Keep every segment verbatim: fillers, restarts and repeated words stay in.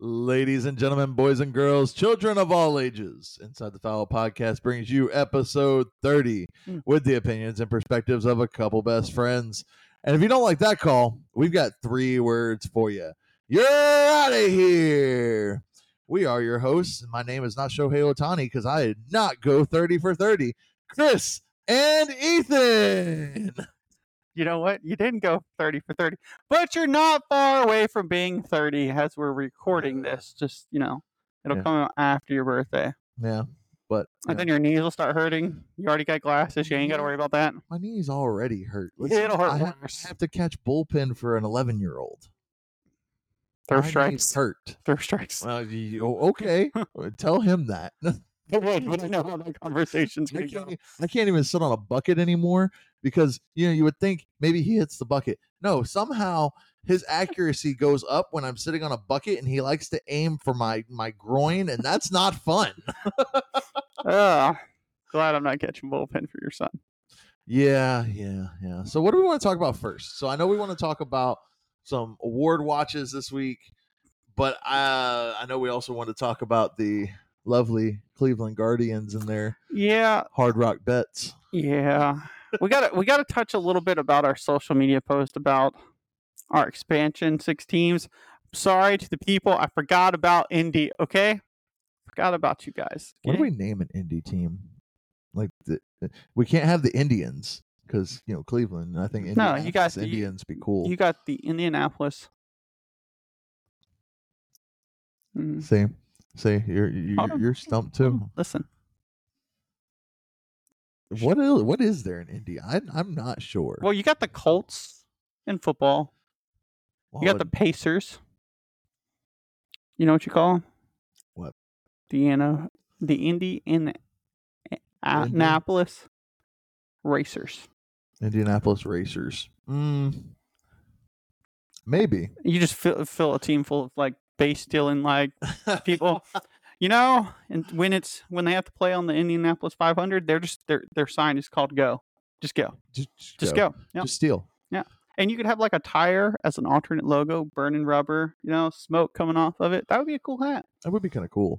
Ladies and gentlemen, boys and girls, children of all ages, Inside the Foul podcast brings you episode thirty Mm. with the opinions and perspectives of a couple best friends. And if you don't like that call, we've got three words for you. You're out of here. We are your hosts, and my name is not Shohei Ohtani because I did not go thirty for thirty. Chris and Ethan. You know what? You didn't go thirty for thirty, but you're not far away from being thirty as we're recording this. Just, you know, it'll Yeah. come out after your birthday. Yeah, but you And know, then your knees will start hurting. You already got glasses. You ain't got to worry about that. my knees already hurt. It'll hurt I have, worse. I have to catch bullpen for an eleven-year-old. Third My strikes. knees hurt. Third strikes. Well, you, oh, okay. Tell him that. But wait, but I know how that conversation's I going to go. can't, I can't even sit on a bucket anymore because, you know, you would think maybe he hits the bucket. No, somehow his accuracy goes up when I'm sitting on a bucket and he likes to aim for my, my groin, and that's not fun. Ah, glad I'm not catching bullpen for your son. Yeah, yeah, yeah. So what do we want to talk about first? So I know we want to talk about some award watches this week, but uh, I know we also want to talk about the lovely Cleveland Guardians and their Yeah, Hard Rock bets. yeah. We got we got to touch a little bit about our social media post about our expansion, six teams. Sorry to the people, I forgot about Indy. Okay, forgot about you guys. What Okay? do we name an indie team? Like the, we can't have the Indians because you know Cleveland. I think No, you got- you- Indians be cool. You got the Indianapolis. Mm, See, see, you're you're, Hold on. you're stumped hold too. on, Listen, What is what is there in Indy? I, I'm not sure. well, you got the Colts in football. You got the Well, Pacers. You know what you call them? What? The Anna, the Indy in Annapolis Racers. Indianapolis Racers. Mm, maybe. You just fill, fill a team full of like base stealing like people, you know. And when it's when they have to play on the Indianapolis five hundred, they're just their their sign is called "Go." Just go. just, just Just go. go. Yeah. Just steal. And you could have like a tire as an alternate logo, burning rubber, you know, smoke coming off of it. That would be a cool hat. That would be kind of cool.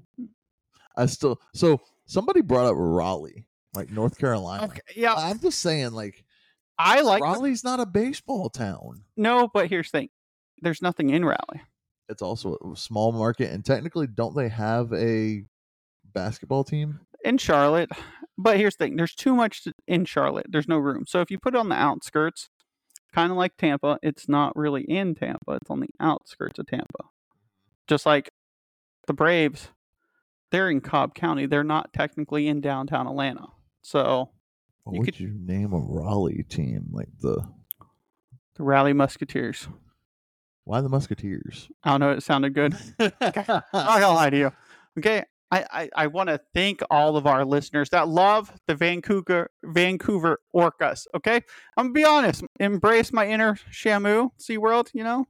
I still so somebody brought up Raleigh, like North Carolina. Yeah. I'm just saying, like I like Raleigh's not a baseball town. no, but here's the thing. There's nothing in Raleigh. It's also a small market, and technically, don't they have a basketball team? In Charlotte. But here's the thing. There's too much to, in Charlotte. There's no room. So if you put it on the outskirts, kind of like Tampa, it's not really in Tampa. It's on the outskirts of Tampa. Just like the Braves, they're in Cobb County. They're not technically in downtown Atlanta. So What You would could- you name a Raleigh team? Like the the Raleigh Musketeers. why the Musketeers? I don't know. It sounded good. I'm not gonna lie to you. Okay. I, I, I want to thank all of our listeners that love the Vancouver Vancouver Orcas. Okay, I'm gonna be honest. Embrace my inner Shamu SeaWorld. You know,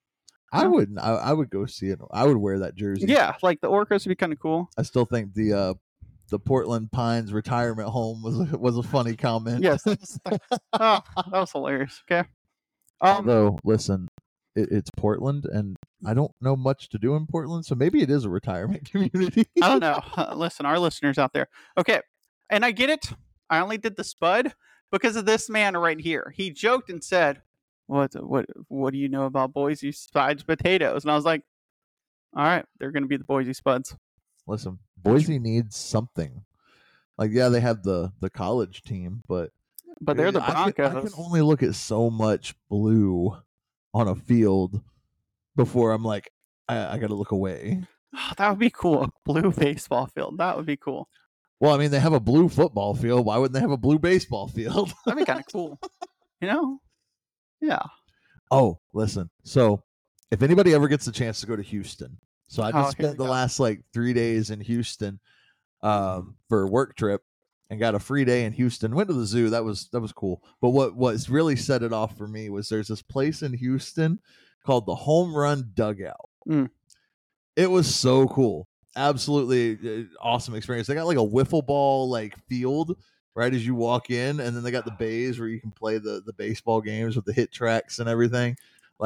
I wouldn't. I, I would go see it. I would wear that jersey. yeah, like the Orcas would be kind of cool. I still think the uh, the Portland Pines retirement home was a, was a funny comment. Yes, that's- oh, that was hilarious. Okay, um, Although, listen, it, it's Portland, and I don't know much to do in Portland, so maybe it is a retirement community. I don't know. Uh, listen, our listeners out there. Okay, and I get it. I only did the Spud because of this man right here. He joked and said, "What what what do you know about Boise Spuds potatoes?" And I was like, "All right, they're going to be the Boise Spuds." Listen, Boise needs something. Like, yeah, they have the the college team, but But they're the I can- Broncos. I can, only look at so much blue on a field before I'm like, I, I got to look away. Oh, that would be cool. A blue baseball field. That would be cool. Well, I mean, they have a blue football field. Why wouldn't they have a blue baseball field? That'd be kind of cool. You know? Yeah. Oh, listen. So, if anybody ever gets a chance to go to Houston, so I Oh, just here spent we the go. last like three days in Houston um, for a work trip and got a free day in Houston. Went to the zoo. That was that was cool. But what what's really set it off for me was there's this place in Houston called the Home Run Dugout. Mm. It was so cool. Absolutely uh, awesome experience. They got like a wiffle ball like field right as you walk in, and then they got the bays where you can play the the baseball games with the hit tracks and everything. Like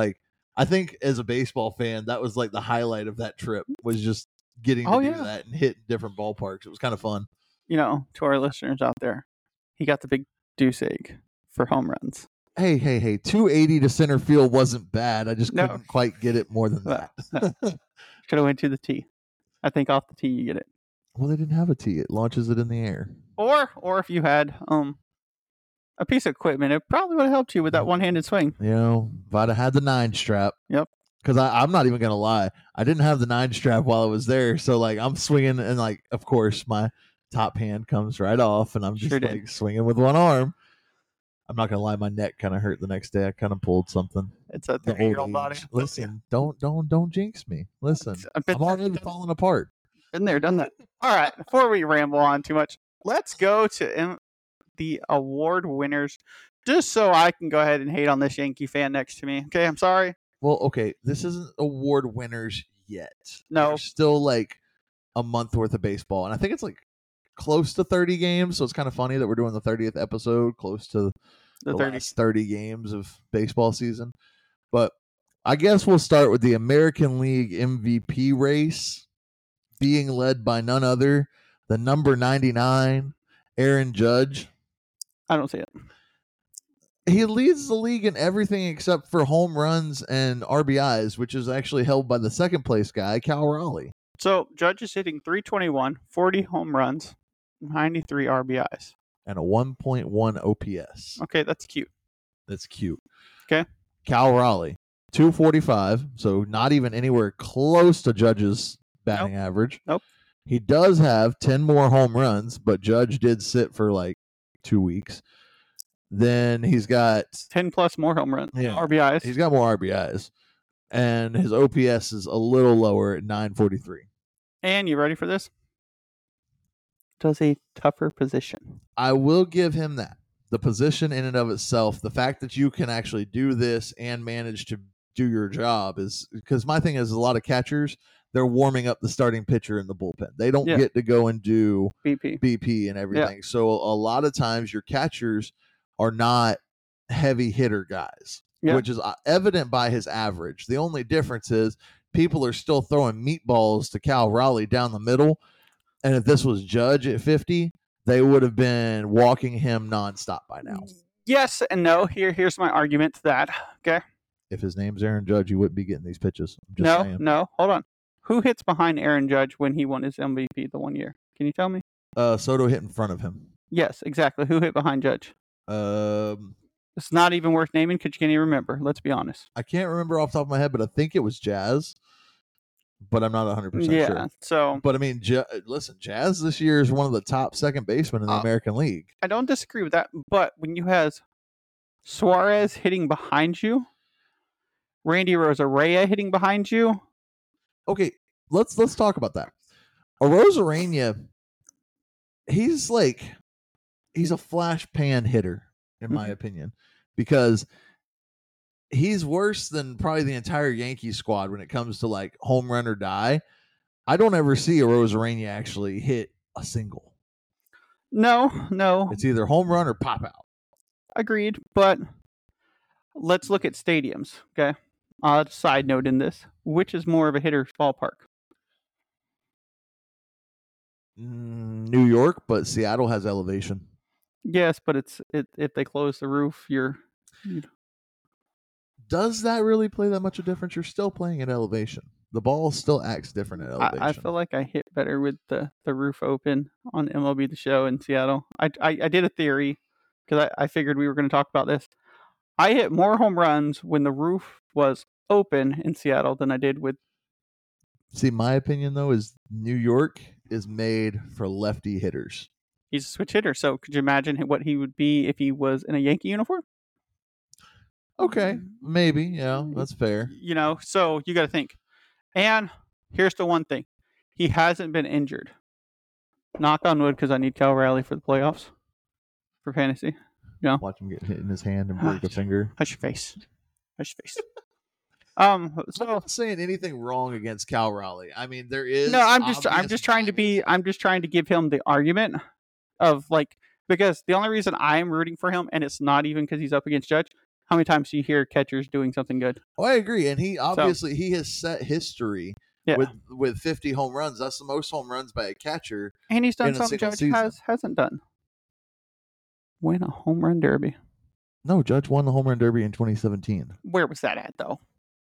I think as a baseball fan, that was like the highlight of that trip was just getting to Oh, do yeah. that and hit different ballparks. It was kind of fun. You know, to our listeners out there, he got the big deuce egg for home runs. Hey, hey, hey! two eighty to center field wasn't bad. I just No. couldn't quite get it more than No, that. no. Should have went to the tee. I think off the tee you get it. Well, they didn't have a tee. It launches it in the air. Or or if you had um a piece of equipment, it probably would have helped you with that one-handed swing. You know, if I'd have had the nine strap. Yep. Because I'm not even going to lie. I didn't have the nine strap while I was there. So, like, I'm swinging, and, like, of course, my top hand comes right off, and I'm just, Sure did. like, swinging with one arm. I'm not going to lie. My neck kind of hurt the next day. I kind of pulled something. It's a The thirty-year-old old body. age. Listen, don't, don't, don't jinx me. Listen, I've been I'm already falling apart. Been there, done that. All right. Before we ramble on too much, let's go to M- the award winners, just so I can go ahead and hate on this Yankee fan next to me. Okay, I'm sorry. Well, okay, this isn't award winners yet. No. There's still like a month worth of baseball, and I think it's like close to thirty games. So it's kind of funny that we're doing the thirtieth episode, close to The the thirty. last thirty games of baseball season. But I guess we'll start with the American League M V P race, being led by none other than number ninety-nine, Aaron Judge. I don't see it. He leads the league in everything except for home runs and R B Is, which is actually held by the second place guy, Cal Raleigh. So Judge is hitting three twenty-one, forty home runs, ninety-three R B Is. And a one point one O P S. Okay, that's cute. That's cute. Okay. Cal Raleigh, two forty-five, so not even anywhere close to Judge's batting Nope. average. Nope. He does have ten more home runs, but Judge did sit for like two weeks. Then he's got ten plus more home runs, Yeah. R B Is. he's got more R B Is, and his O P S is a little lower at nine forty-three. And you ready for this? Does a tougher position. I will give him that. The position in and of itself, the fact that you can actually do this and manage to do your job is because my thing is a lot of catchers, they're warming up the starting pitcher in the bullpen. They don't Yeah. get to go and do B P. B P and everything. So a lot of times your catchers are not heavy hitter guys, Yeah. which is uh, evident by his average. The only difference is people are still throwing meatballs to Cal Raleigh down the middle. And if this was Judge at fifty, they would have been walking him nonstop by now. Yes and no. Here, here's my argument to that. Okay. If his name's Aaron Judge, he wouldn't be getting these pitches. I'm just no, saying. no. Hold on. Who hits behind Aaron Judge when he won his M V P the one year? Can you tell me? Uh, Soto hit in front of him. Yes, exactly. Who hit behind Judge? Um, It's not even worth naming because you can't even remember. Let's be honest. I can't remember off the top of my head, but I think it was Jazz. But I'm not one hundred percent Yeah. sure. So But I mean, J- listen, Jazz this year is one of the top second basemen in the Uh, American League. I don't disagree with that. But when you have Suarez hitting behind you, Randy Rosarella hitting behind you, Okay, let's let's talk about that. Arozarena, he's like he's a flash pan hitter, in my Mhm. opinion, because he's worse than probably the entire Yankee squad when it comes to like home run or die. I don't ever see Arozarena actually hit a single. no, no, It's either home run or pop out. agreed. But let's look at stadiums. Okay. Uh, side note in this, which is more of a hitter's ballpark? Mm, New York, but Seattle has elevation. Yes, but it's it, if they close the roof, you're Does that really play that much of a difference? You're still playing at elevation. The ball still acts different at I, elevation. I feel like I hit better with the, the roof open on M L B The Show in Seattle. I I, I did a theory because I, I figured we were going to talk about this. I hit more home runs when the roof was open in Seattle than I did with. See, my opinion though is New York is made for lefty hitters. He's a switch hitter, so could you imagine what he would be if he was in a Yankee uniform? Okay, maybe, yeah, that's fair. You know, so you got to think. And here's the one thing: he hasn't been injured. Knock on wood, because I need Cal Raleigh for the playoffs for fantasy. Watch him get hit in his hand and break a finger. Hush your face. Hush your face. Um. I'm So not saying anything wrong against Cal Raleigh. I mean, there is no, I'm just I'm obvious just trying to be bias. I'm just trying to give him the argument of like, because the only reason I'm rooting for him, and it's not even because he's up against Judge, how many times do you hear catchers doing something good? Oh, I agree, and he obviously so, he has set history yeah. with with fifty home runs. That's the most home runs by a catcher, and he's done in something Judge season. has hasn't done. Win a home run derby. No, Judge won the home run derby in twenty seventeen. Where was that at, though?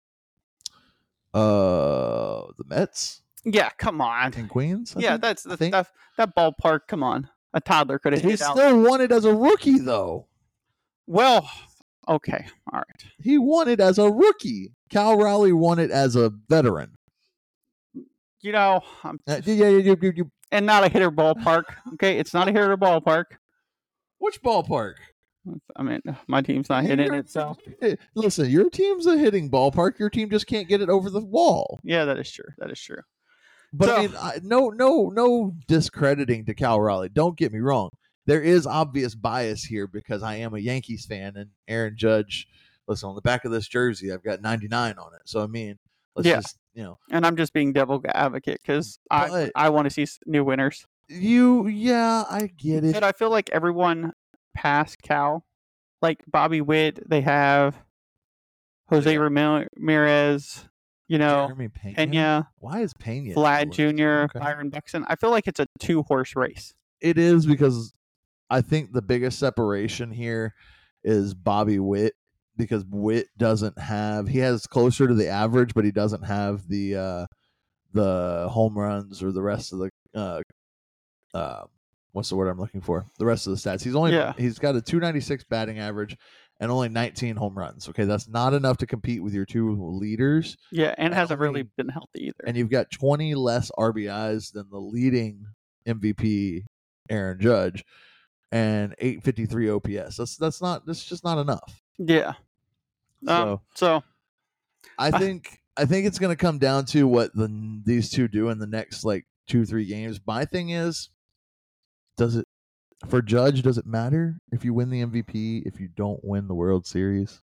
Uh, the Mets. Yeah, come on. In Queens. I yeah, think? that's the stuff. That ballpark. Come on, a toddler could have hit it. He still won it as a rookie, though. Well, okay, all right. He won it as a rookie. Cal Raleigh won it as a veteran. You know, I'm just, uh, yeah, yeah, yeah, yeah, yeah. And not a hitter ballpark. Okay, it's not a hitter ballpark. Which ballpark? I mean, my team's not hitting it, so. Listen, your team's a hitting ballpark. Your team just can't get it over the wall. Yeah, that is true. That is true. But so, I mean, I, no, no, no discrediting to Cal Raleigh. Don't get me wrong. There is obvious bias here because I am a Yankees fan, and Aaron Judge. Listen, on the back of this jersey, I've got ninety-nine on it. So I mean, let's yeah. just you know. And I'm just being devil advocate because I I want to see new winners. You, yeah, I get it. But I feel like everyone past Cal, like Bobby Witt, they have Jose yeah. Ramirez, you know, Jeremy Pena. Pena. Why is Pena? Vlad Junior, okay. Byron Buxton. I feel like it's a two horse race. It is because I think the biggest separation here is Bobby Witt because Witt doesn't have he has closer to the average, but he doesn't have the uh, the home runs or the rest of the uh, uh, what's the word I'm looking for? The rest of the stats. He's only yeah. he's got a two ninety-six batting average and only nineteen home runs. Okay, that's not enough to compete with your two leaders. Yeah, and, and hasn't only, really been healthy either. And you've got twenty less R B Is than the leading M V P, Aaron Judge, and eight fifty-three O P S. That's that's not that's just not enough. Yeah. So, um, so I think I, I think it's going to come down to what the these two do in the next like two three games. My thing is, does it for Judge? Does it matter if you win the M V P if you don't win the World Series?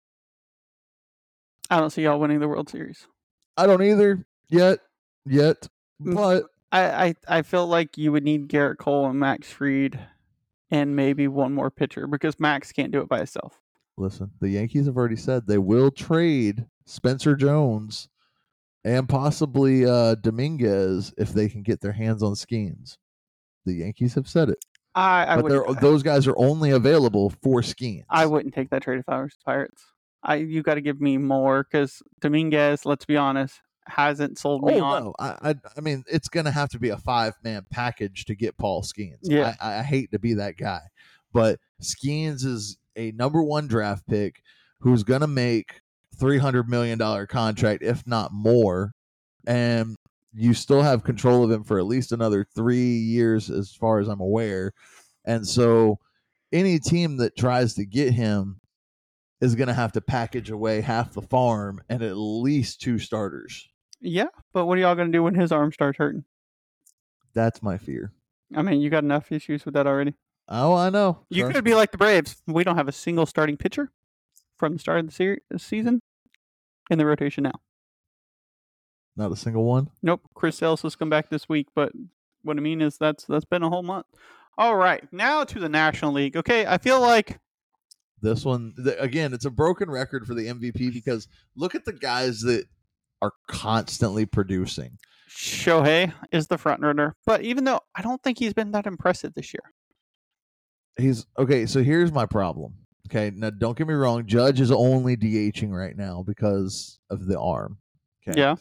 I don't see y'all winning the World Series. I don't either yet. Yet, but I, I I feel like you would need Garrett Cole and Max Fried, and maybe one more pitcher because Max can't do it by himself. Listen, the Yankees have already said they will trade Spencer Jones and possibly uh, Dominguez if they can get their hands on Skeens. The Yankees have said it. I, I but those guys are only available for Skeens. I wouldn't take that trade if I was Pirates. I you got to give me more because Dominguez, let's be honest, hasn't sold me oh, on. No. I, I I mean, it's going to have to be a five-man package to get Paul Skeens. Yeah. I, I hate to be that guy, but Skeens is a number one draft pick who's going to make three hundred million dollars contract, if not more. And you still have control of him for at least another three years, as far as I'm aware. And so any team that tries to get him is going to have to package away half the farm and at least two starters. Yeah, but what are y'all going to do when his arm starts hurting? That's my fear. I mean, you got enough issues with that already. Oh, I know. You Trust could me. be like the Braves. We don't have a single starting pitcher from the start of the series, season in the rotation now. Not a single one? Nope. Chris Sales has come back this week, but what I mean is that's that's been a whole month. All right, now to the National League. Okay, I feel like this one, again, it's a broken record for the M V P because look at the guys that are constantly producing. Shohei is the front runner, but even though I don't think he's been that impressive this year. He's okay. So here's my problem. Okay, now don't get me wrong. Judge is only DHing right now because of the arm. Okay. Yeah.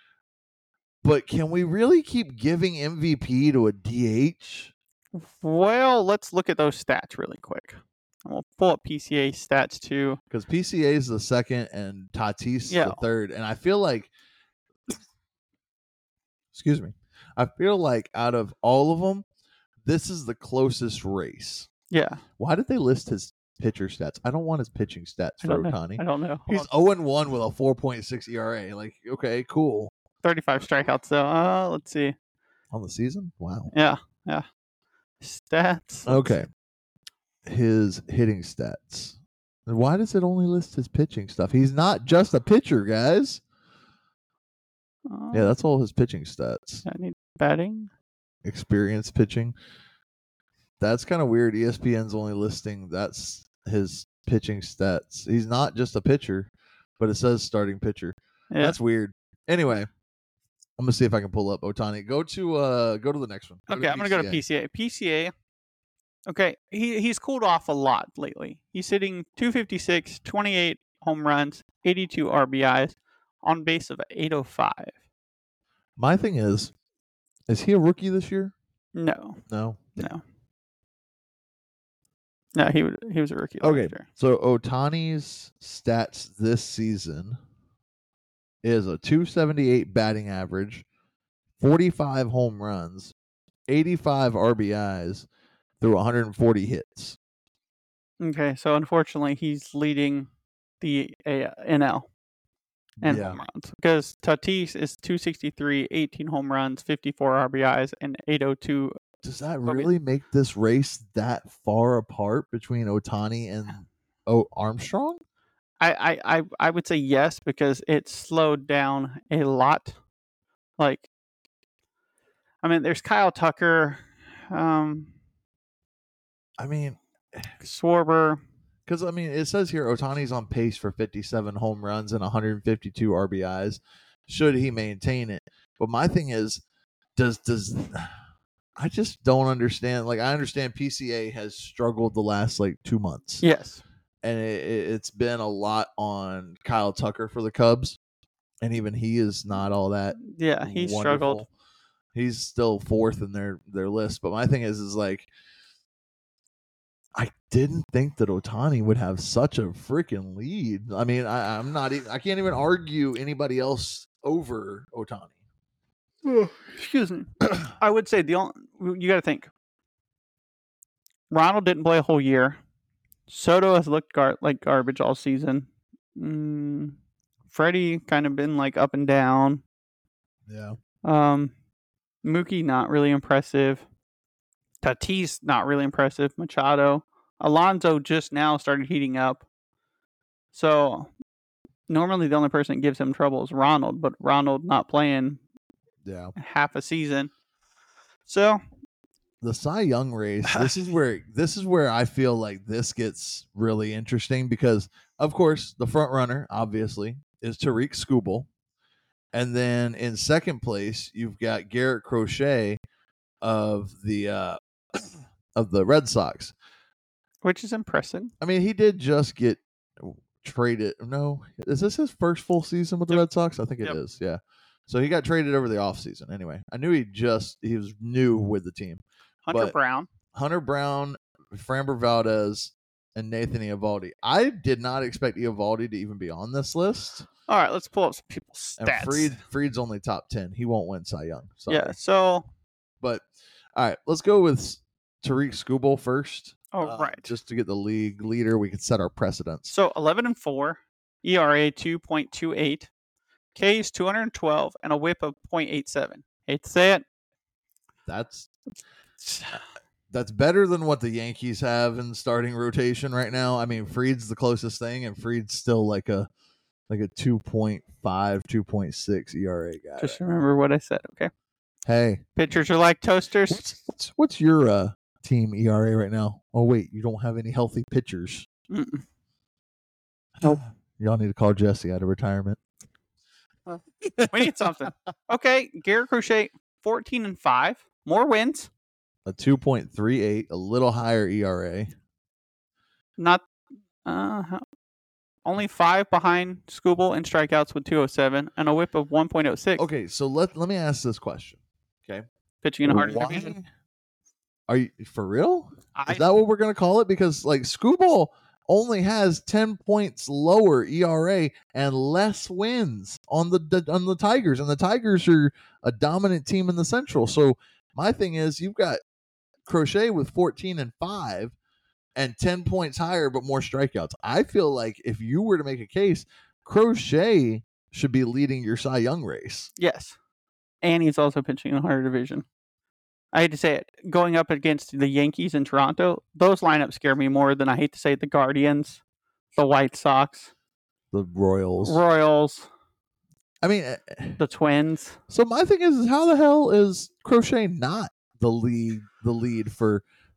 But can we really keep giving M V P to a D H? Well, let's look at those stats really quick. We'll pull up P C A stats too. Because P C A is the second and Tatis yeah. the third. And I feel like, excuse me, I feel like out of all of them, this is the closest race. Yeah. Why did they list his pitcher stats? I don't want his pitching stats for Ohtani. I don't know. He's oh and one with a four point six E R A. Like, okay, cool. thirty-five strikeouts, though. Uh, let's see. On the season? Wow. Yeah, yeah. Stats. Okay. His hitting stats. Why does it only list his pitching stuff? He's not just a pitcher, guys. Uh, yeah, that's all his pitching stats. I need batting. Experience pitching. That's kind of weird. E S P N's only listing that's his pitching stats. He's not just a pitcher, but it says starting pitcher. Yeah. That's weird. Anyway, I'm gonna see if I can pull up Ohtani. Go to uh, go to the next one. Go Okay, I'm gonna go to P C A. P C A. Okay, he he's cooled off a lot lately. He's hitting two fifty-six, twenty-eight home runs, eighty-two R B Is, on base of eight oh five. My thing is, is he a rookie this year? No, No. no, no. He would he was a rookie. Okay, last year. so Ohtani's stats this season is a two seventy-eight batting average, forty-five home runs, eighty-five R B Is through one hundred forty hits. Okay, so unfortunately, he's leading the uh, N L and Yeah. home runs because Tatis is two sixty-three, eighteen home runs, fifty-four R B Is, and eight oh two. Does that Probably- really make this race that far apart between Ohtani and oh Armstrong? I, I, I, I would say yes because it slowed down a lot. Like, I mean, there's Kyle Tucker, um, I mean, Schwarber. because I mean, it says here Ohtani's on pace for fifty-seven home runs and one hundred fifty-two R B Is. Should he maintain it? But my thing is, does does I just don't understand. Like, I understand P C A has struggled the last like two months. Yes. And it, it, it's been a lot on Kyle Tucker for the Cubs, and even he is not all that. Yeah, he wonderful. struggled. He's still fourth in their their list. But my thing is, is like, I didn't think that Ohtani would have such a freaking lead. I mean, I, I'm not. Even, I can't even argue anybody else over Ohtani. Excuse me. I would say the only, you got to think. Ronald didn't play a whole year. Soto has looked gar- like garbage all season. Mm, Freddie kind of been like up and down. Yeah. Um, Mookie not really impressive. Tatis not really impressive. Machado, Alonso just now started heating up. So normally the only person that gives him trouble is Ronald, but Ronald not playing Yeah. half a season. So The Cy Young race, this is where this is where I feel like this gets really interesting because, of course, the front runner obviously is Tariq Skubal, and then in second place you've got Garrett Crochet of the uh, of the Red Sox, which is impressive. I mean, he did just get traded. No, is this his first full season with the Yep. Red Sox? I think it Yep. is. Yeah. So he got traded over the offseason. Anyway, I knew he just he was new with the team. Hunter But- Brown. Hunter Brown, Framber Valdez, and Nathan Eovaldi. I did not expect Eovaldi to even be on this list. All right, let's pull up some people's And stats. Fried, Fried's only top ten. He won't win Cy Young. Sorry. Yeah, so But all right, let's go with Tariq Skubal first. oh uh, right. Just to get the league leader, we can set our precedents. So eleven and four, E R A two point two eight, K's two hundred twelve, and a whip of point eight seven. Hate to say it. That's that's better than what the Yankees have in starting rotation right now. I mean, Fried's the closest thing, and Fried's still like a like a two point five, two point six E R A guy. Just remember what I said, okay? Hey, Pitchers are like toasters. what's, what's what's your uh, team E R A right now? Oh wait, you don't have any healthy pitchers. Mm-mm. Nope. Y'all need to call Jesse out of retirement. We need something. Okay, Garrett Crochet, fourteen and five. More wins. A two point three eight, a little higher E R A. Not uh only five behind Skubal in strikeouts with two oh seven and a whip of one point oh six. Okay, so let let me ask this question. Okay, Pitching in a harder Why- division. Are you for real? I, Is that what we're gonna call it? Because like Skubal only has ten points lower E R A and less wins on the on the Tigers, and the Tigers are a dominant team in the Central. So my thing is, you've got Crochet with fourteen and five and ten points higher, but more strikeouts. I feel like if you were to make a case, Crochet should be leading your Cy Young race. yes. And he's also pitching in a harder division. I hate to say it. Going up against the Yankees in Toronto, those lineups scare me more than I hate to say it, the Guardians, the White Sox, The Royals. Royals, I mean, eh, the Twins. so my thing is, is how the hell is Crochet not the lead the lead for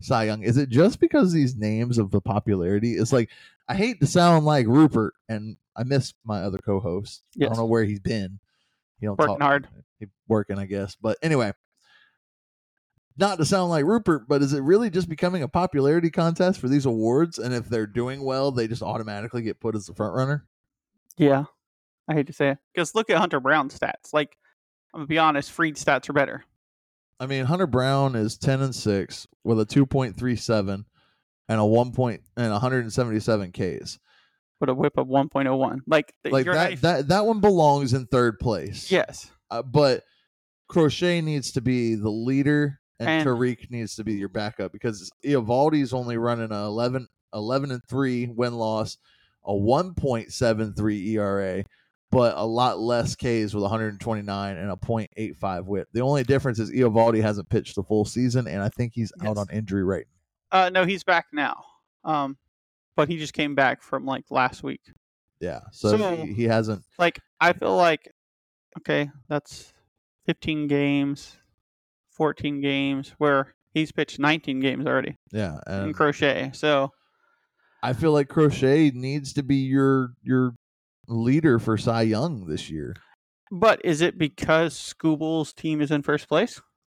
Cy Young. Is it just because these names of the popularity? It's like, I hate to sound like Rupert, and I miss my other co-host. I Yes. don't know where he's been. He don't Working talk. hard. He working, I guess. But anyway, not to sound like Rupert, but is it really just becoming a popularity contest for these awards? And if they're doing well, they just automatically get put as the front runner? Yeah. I hate to say it. Because look at Hunter Brown's stats. Like, I'm going to be honest, Freed's stats are better. I mean, Hunter Brown is ten and six with a two point three seven and a one point and one hundred seventy-seven Ks. With a whip of one point oh one. Like, Like you're that, not, that, that one belongs in third place. yes. Uh, but Crochet needs to be the leader, and, And- Tariq needs to be your backup, because Eovaldi's only running a eleven, eleven and three win loss, a one point seven three E R A, but a lot less Ks with one hundred twenty-nine and a point eight five whip. The only difference is Eovaldi hasn't pitched the full season, and I think he's Yes. out on injury right Uh, no, he's back now. Um, but he just came back from like last week. now. Yeah, so, So- he, he hasn't. Like, I feel like, okay, that's fifteen games, fourteen games, where he's pitched nineteen games already Yeah, in and Crochet. So, I feel like Crochet needs to be your your leader for Cy Young this year. but is it because Scooble's team is in first place?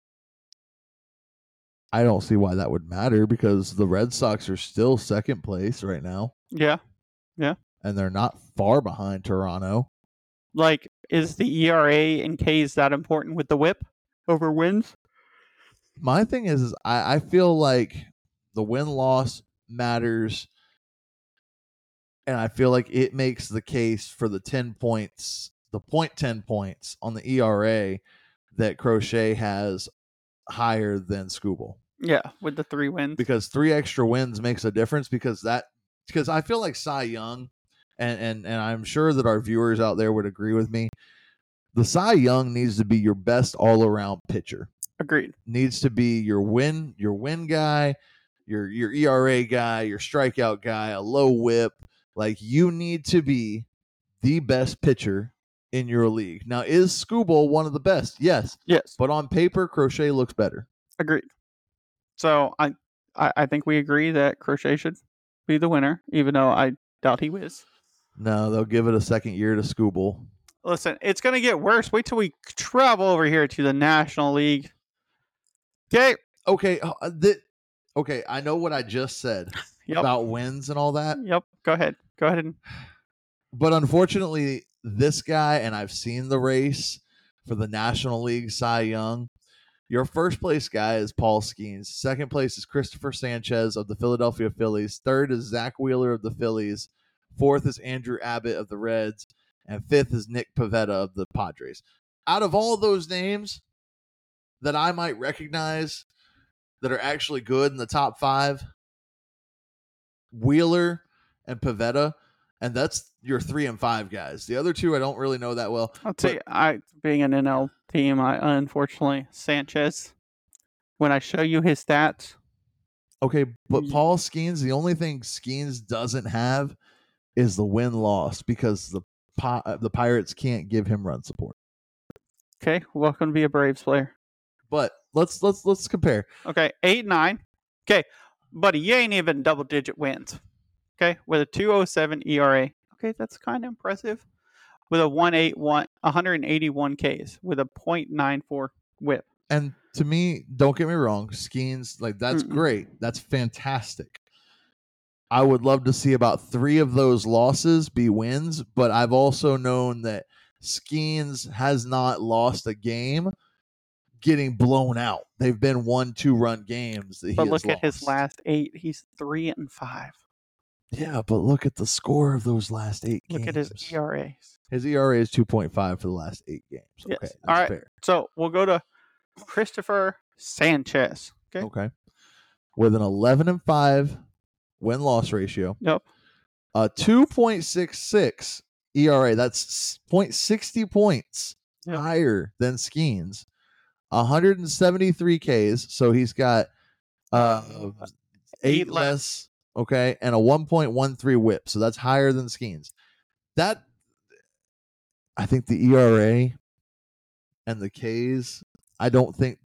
I don't see why that would matter, because the Red Sox are still second place right now, Yeah. and they're not far behind Toronto. Like, is the E R A and Ks that important with the whip over wins? My thing is, is I, I feel like the win-loss matters, and I feel like it makes the case for the ten points, the point ten points on the E R A that Crochet has higher than Scooble. Yeah, with the three wins. Because three extra wins makes a difference, because that because I feel like Cy Young, and, and and I'm sure that our viewers out there would agree with me, the Cy Young needs to be your best all-around pitcher. Agreed. Needs to be your win, your win guy, your your E R A guy, your strikeout guy, a low whip. Like, you need to be the best pitcher in your league. Now, is Scooble one of the best? Yes. Yes, But on paper, Crochet looks better. agreed. So I, I, I think we agree that Crochet should be the winner, even though I doubt he is. No, they'll give it a second year to Scooble. Listen, it's going to get worse. Wait till we travel over here to the National League. Okay. Okay, uh, th- okay, I know what I just said Yep. about wins and all that, Yep. Go ahead. Go ahead and but unfortunately, this guy, and I've seen the race for the National League Cy Young. Your first place guy is Paul Skeens. Second place is Christopher Sanchez of the Philadelphia Phillies. Third is Zach Wheeler of the Phillies. Fourth is Andrew Abbott of the Reds. And fifth is Nick Pivetta of the Padres. Out of all those names that I might recognize that are actually good in the top five, Wheeler and Pivetta, and that's your three and five guys. The other two I don't really know that well. I'll tell you, I being an N L team, I unfortunately Sanchez. When I show you his stats, Okay, but Ye- Paul Skeens, the only thing Skeens doesn't have is the win loss, because the Pi- uh, the Pirates can't give him run support. okay, welcome to be a Braves player. But let's let's let's compare. Okay, eight nine. Okay, buddy, you ain't even double digit wins. Okay, with a two oh seven E R A. Okay, that's kind of impressive. With a one eighty-one, one hundred eighty-one Ks with a point nine four whip. And to me, don't get me wrong, Skeens, like, that's Mm-mm. great. That's fantastic. I would love to see about three of those losses be wins, but I've also known that Skeens has not lost a game getting blown out. They've been one, two run games that he But has look at his lost. last eight. He's three and five. Yeah, but look at the score of those last eight Look games. at his E R As. His E R A is two point five for the last eight games. Yes. Okay, that's All right. fair. So we'll go to Christopher Sanchez. Okay. Okay. With an eleven and five win-loss ratio, Yep. a two point six six E R A, that's point sixty points Yep. higher than Skeens, one hundred seventy-three Ks, so he's got uh, eight, Eight less, less. okay, and a one point one three whip, so that's higher than Skeens. That, I think the E R A and the Ks, I don't think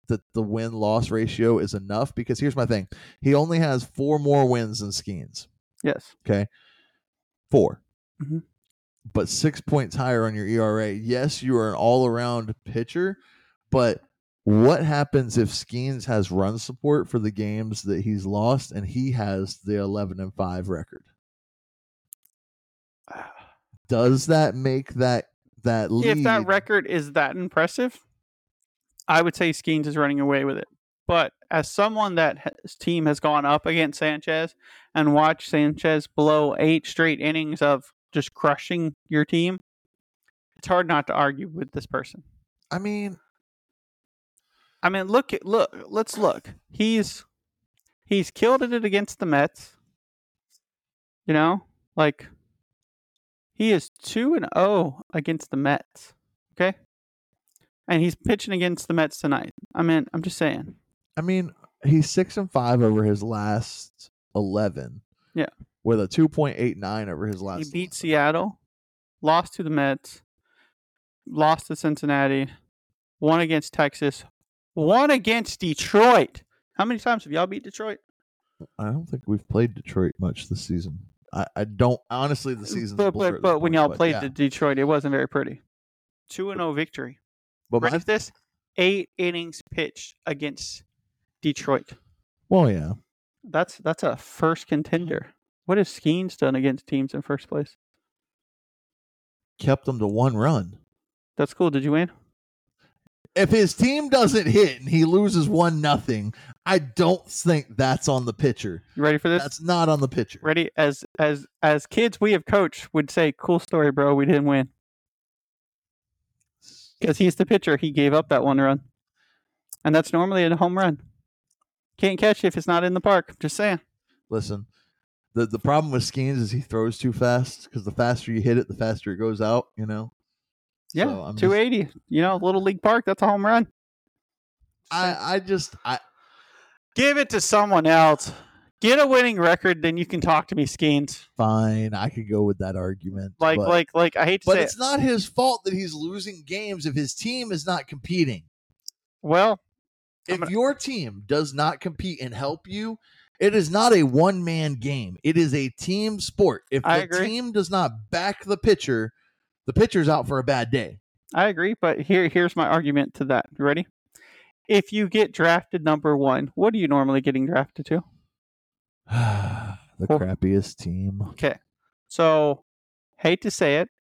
that the win-loss ratio is enough, because here's my thing. He only has four more wins than Skeens. Yes. Okay. Four. Mhm. But six points higher on your E R A. Yes, you are an all-around pitcher, but what happens if Skeens has run support for the games that he's lost and he has the eleven and five record? Does that make that that lead? If that record is that impressive, I would say Skeens is running away with it. But as someone that his team has gone up against Sanchez and watched Sanchez blow eight straight innings of just crushing your team, it's hard not to argue with this person. I mean, I mean, look at look. Let's look. He's he's killed it against the Mets. You know, like he is two and zero against the Mets. Okay, and he's pitching against the Mets tonight. I mean, I'm just saying. I mean, he's six and five over his last eleven. Yeah, with a two point eight nine over his last. He beat eleven. Seattle, lost to the Mets, lost to Cincinnati, won against Texas, won against Detroit. How many times have y'all beat Detroit? I don't think we've played Detroit much this season. I, I don't honestly. The season's but but, but, but when y'all but, played yeah. the Detroit, it wasn't very pretty. Two and zero victory. But Ready my, for this? Eight innings pitched against Detroit. Well, yeah, that's that's a first contender. What has Skeens done against teams in first place? Kept them to one run. That's cool. Did you win? If his team doesn't hit and he loses one nothing, I don't think that's on the pitcher. You ready for this? That's not on the pitcher. Ready? As as as kids we have coached would say, cool story, bro. We didn't win. Because he's the pitcher. He gave up that one run. And that's normally a home run. Can't catch it if it's not in the park. Just saying. Listen, the the problem with Skeens is he throws too fast, because the faster you hit it, the faster it goes out, you know? Yeah, so two eighty. Just, you know, Little League Park, that's a home run. I, I just... I Give it to someone else. Get a winning record, then you can talk to me, Skeens. Fine, I could go with that argument. Like, but, like, like. I hate to but say it. But it's not his fault that he's losing games if his team is not competing. Well, if gonna... your team does not compete and help you, it is not a one-man game. It is a team sport. If the I agree. team does not back the pitcher, the pitcher's out for a bad day. I agree, but here, here's my argument to that. You ready? If you get drafted number one, what are you normally getting drafted to? the well, crappiest team. Okay. So, hate to say it,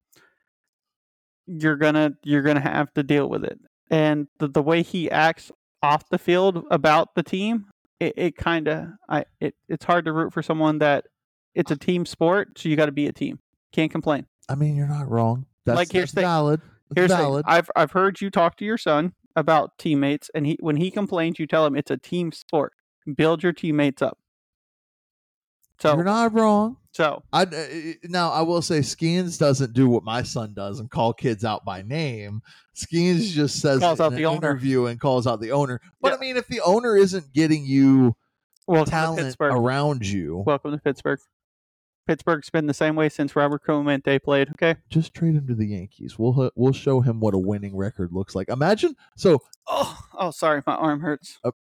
you're gonna you're gonna have to deal with it. And the, the way he acts off the field about the team, it, it kind of I it, it's hard to root for someone that it's a team sport, so you got to be a team. Can't complain. I mean, you're not wrong. That's, like here's that's the, valid. That's here's valid. The, I've I've heard you talk to your son about teammates, and he when he complains, you tell him it's a team sport. Build your teammates up. So you're not wrong. So I uh, now I will say Skeens doesn't do what my son does and call kids out by name. Skeens just says calls it out in the an owner. interview and calls out the owner. But yeah. I mean, if the owner isn't getting you Welcome talent around you, welcome to Pittsburgh. Pittsburgh's been the same way since Robert Clemente played. Okay, just trade him to the Yankees. We'll we'll show him what a winning record looks like. Imagine so. Oh, oh, sorry, my arm hurts. Uh,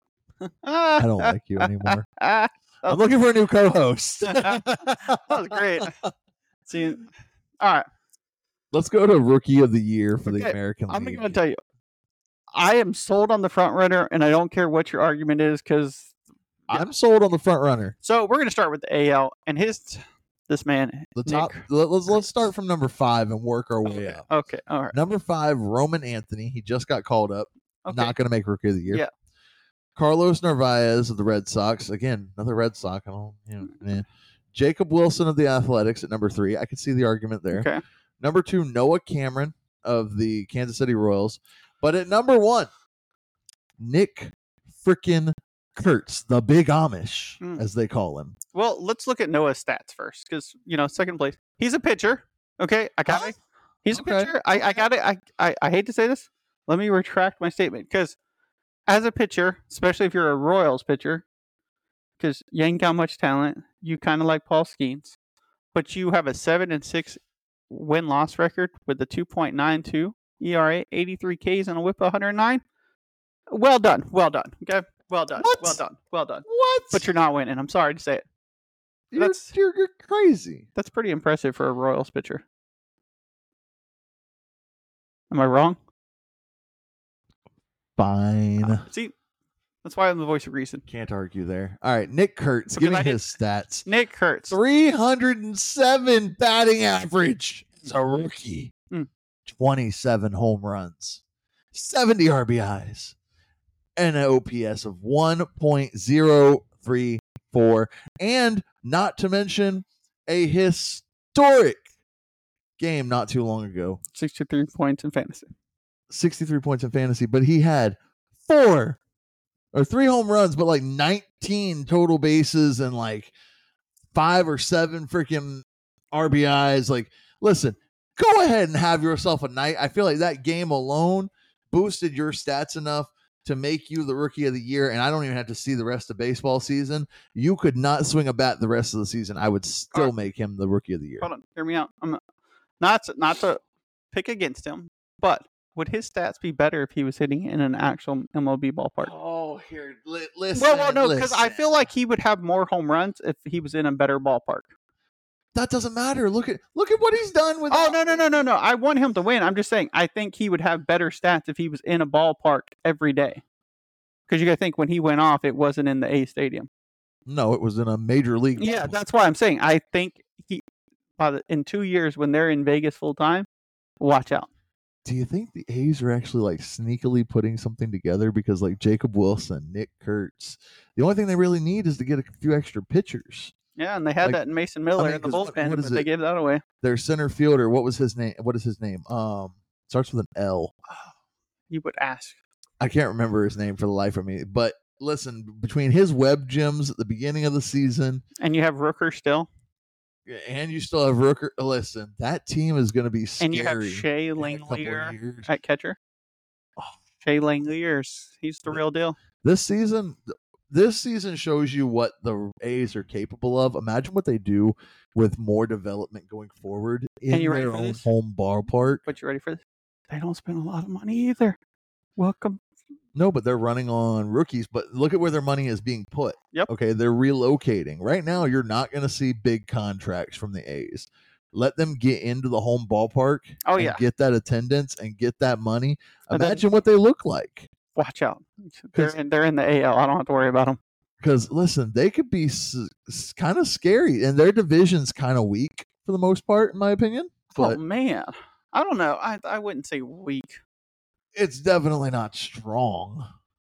I don't like you anymore. I'm looking for a new co-host. That was great. See, all right. Let's go to Rookie of the Year for okay. the American I'm League. going to tell you, I am sold on the front runner, and I don't care what your argument is because yeah. I'm sold on the front runner. So we're going to start with the A L, and his this man, the Nick. top. Let's let's start from number five and work our way okay. up. Okay, all right. Number five, Roman Anthony. He just got called up. Okay. Not going to make Rookie of the Year. Yeah. Carlos Narvaez of the Red Sox. Again, another Red Sox. I don't, you know, man. Jacob Wilson of the Athletics at number three. I could see the argument there. Okay. Number two, Noah Cameron of the Kansas City Royals. But at number one, Nick frickin' Kurtz, the Big Amish, mm. as they call him. Well, let's look at Noah's stats first, because you know, second place. He's a pitcher. Okay, I got it. He's okay. a pitcher. I, I got it. I, I I hate to say this. Let me retract my statement, because as a pitcher, especially if you're a Royals pitcher, because you ain't got much talent, you kind of like Paul Skeens, but you have a seven and six win loss record with a two point nine two E R A, eighty-three Ks, and a WHIP of one hundred nine. Well done. Well done. Okay. Well done. What? Well done. Well done. What? But you're not winning. I'm sorry to say it. you're, that's- you're you're crazy. That's pretty impressive for a Royals pitcher. Am I wrong? Fine. See, that's why I'm the voice of reason. Can't argue there. All right, Nick Kurtz, Because give me I did- his stats. Nick Kurtz. three hundred seven batting average as a rookie. Mm. twenty-seven home runs, seventy R B Is, and an O P S of one point oh three four. And not to mention a historic game not too long ago. sixty-three points in fantasy. sixty-three points in fantasy, but he had four or three home runs, but like nineteen total bases and like five or seven freaking R B Is. Like, listen, go ahead and have yourself a night. I feel like that game alone boosted your stats enough to make you the rookie of the year. And I don't even have to see the rest of baseball season. You could not swing a bat the rest of the season. I would still right. make him the rookie of the year. Hold on. Hear me out. I'm not, not, to, not to pick against him, but would his stats be better if he was hitting in an actual M L B ballpark? Oh, here, li- listen. Well, well, no, because I listen. feel like he would have more home runs if he was in a better ballpark. That doesn't matter. Look at look at what he's done with. Oh no, no, no, no, no! I want him to win. I'm just saying. I think he would have better stats if he was in a ballpark every day. Because you got to think when he went off, it wasn't in the A Stadium. No, it was in a major league. Yeah, that's why I'm saying. I think he, by the, in two years when they're in Vegas full time, watch out. Do you think the A's are actually like sneakily putting something together? Because like Jacob Wilson, Nick Kurtz, the only thing they really need is to get a few extra pitchers. Yeah, and they had Like, that in Mason Miller I mean, in the 'cause what- bullpen, what is but they it? gave that away. Their center fielder, what was his name? What is his name? Um, starts with an L. You would ask. I can't remember his name for the life of me. But listen, between his web gems at the beginning of the season, And you have Rooker still, and you still have Rooker. Listen, that team is going to be scary. and you have Shea in a couple of Langelier years. at catcher. Oh. Shea Langelier, is- he's the real deal. This season, this season shows you what the A's are capable of. Imagine what they do with more development going forward in you ready their for own this? home ballpark. But you ready for this? They don't spend a lot of money either. Welcome. No, but they're running on rookies. But look at where their money is being put. Yep. Okay, they're relocating. Right now, you're not going to see big contracts from the A's. Let them get into the home ballpark. Oh, and yeah. get that attendance and get that money. And then- Imagine what they look like. Watch out. They're in, they're in the A L. I don't have to worry about them. Because listen, they could be s- s- kind of scary, and their division's kind of weak for the most part, in my opinion. But Oh, man. I don't know. I I wouldn't say weak. it's definitely not strong.